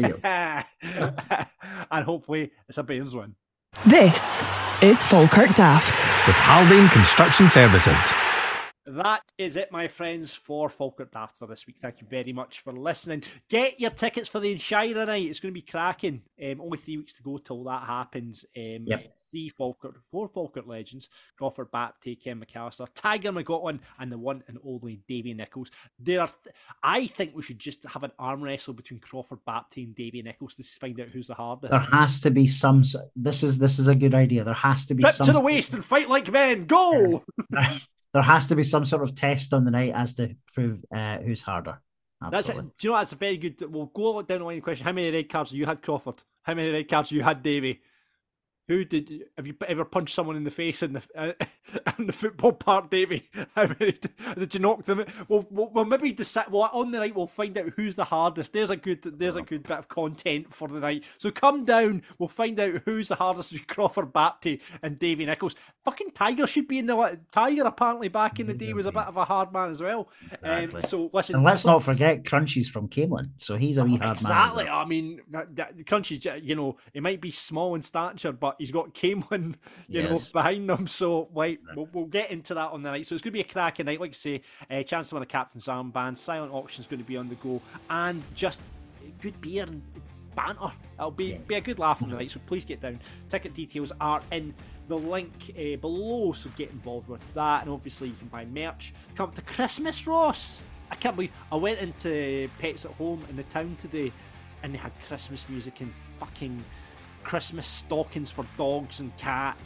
And hopefully it's a Bairns win. This is Falkirk Daft with Haldane Construction Services. That is it, my friends, for Falkirk Daft for this week. Thank you very much for listening. Get your tickets for the Inshira night. It's going to be cracking. Um, only three weeks to go till that happens. Um, yep. Three Falkirk, four Falkirk legends: Crawford Baptiste, Ken McAllister, Tiger McGowan, and the one and only Davy Nichols. There are, th- I think we should just have an arm wrestle between Crawford Baptiste and Davy Nichols to find out who's the hardest. There has to be some. This is this is a good idea. There has to be Trip some to the waist and fight like men. Go. There has to be some sort of test on the night as to prove uh, who's harder. Absolutely. That's it. Do you know that's a very good. We'll go down the line question. How many red cards you had, Crawford? How many red cards you had, Davy? Who did? Have you ever punched someone in the face in the uh, in the football park, Davy? How many did you knock them? Well, we'll, we'll maybe decide. Well, on the night we'll find out who's the hardest. There's a good. There's a good bit of content for the night. So come down. We'll find out who's the hardest with Crawford Baptiste and Davy Nichols. Fucking Tiger should be in the. Tiger apparently back in the day was a bit of a hard man as well. Exactly. Um, so listen. And let's not forget Crunchy's from Camelin, so he's a wee hard exactly. man. Exactly. I mean, Crunchy's. You know, he might be small in stature, but he's got Camelin, you yes. know, behind them. So, like, we'll, we'll get into that on the night. So it's going to be a cracking night. Like I say, uh, chance to win a captain's armband. Silent auction's going to be on the go, and just good beer and banter. It'll be yeah. be a good laugh on the night. So please get down. Ticket details are in the link uh, below. So get involved with that, and obviously you can buy merch. Come up to Christmas, Ross. I can't believe I went into Pets at Home in the town today, and they had Christmas music and fucking Christmas stockings for dogs and cats,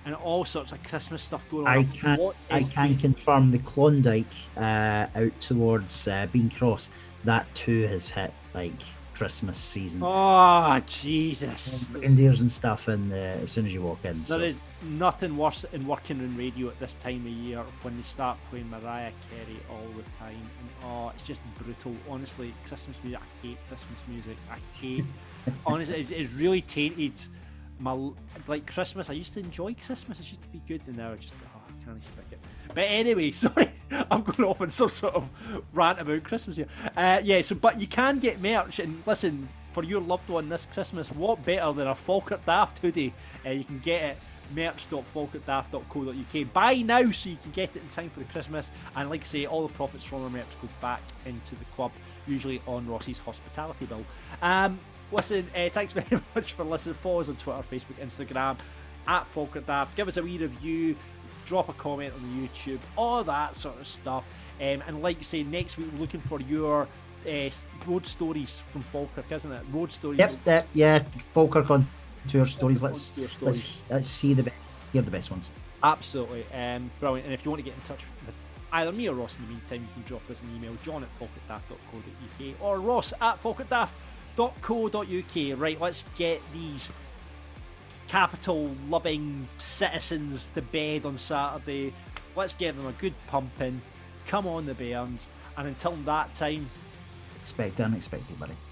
and all sorts of Christmas stuff going on. I can What I is can being- confirm the Klondike uh, out towards uh, Bean Cross, that too has hit like Christmas season. Oh Jesus! Reindeers and stuff, and uh, as soon as you walk in. So. There is nothing worse than working in radio at this time of year when they start playing Mariah Carey all the time, and oh, it's just brutal. Honestly, Christmas music, I hate Christmas music. I hate. honestly, it's, it's really tainted my like Christmas. I used to enjoy Christmas. It used to be good, and now I just oh, I can't stick it. But anyway, sorry, I'm going off on some sort of rant about Christmas here. Uh, yeah, so but you can get merch, and listen, for your loved one this Christmas, what better than a Falkirk Daft hoodie? Uh, you can get it merch dot falkirk daft dot co dot U K. Buy now so you can get it in time for the Christmas, and like I say, all the profits from our merch go back into the club, usually on Ross's hospitality bill. Um, listen, uh, thanks very much for listening. Follow us on Twitter, Facebook, Instagram at Falkirk Daft. Give us a wee review, drop a comment on the YouTube, all that sort of stuff. Um, and like I say, next week we're looking for your uh, road stories from Falkirk, isn't it? Road stories. Yep, uh, yeah, Falkirk on tour stories. Let's Tour stories. let's let's see the best, hear the best ones. Absolutely, um, brilliant. And if you want to get in touch with either me or Ross in the meantime, you can drop us an email, john at falkirk daft dot co dot U K or ross at falkirk daft dot co dot U K. Right, let's get these capital loving citizens to bed on Saturday. Let's give them a good pumping. Come on the Bairns, and until that time, Expect the unexpected, buddy.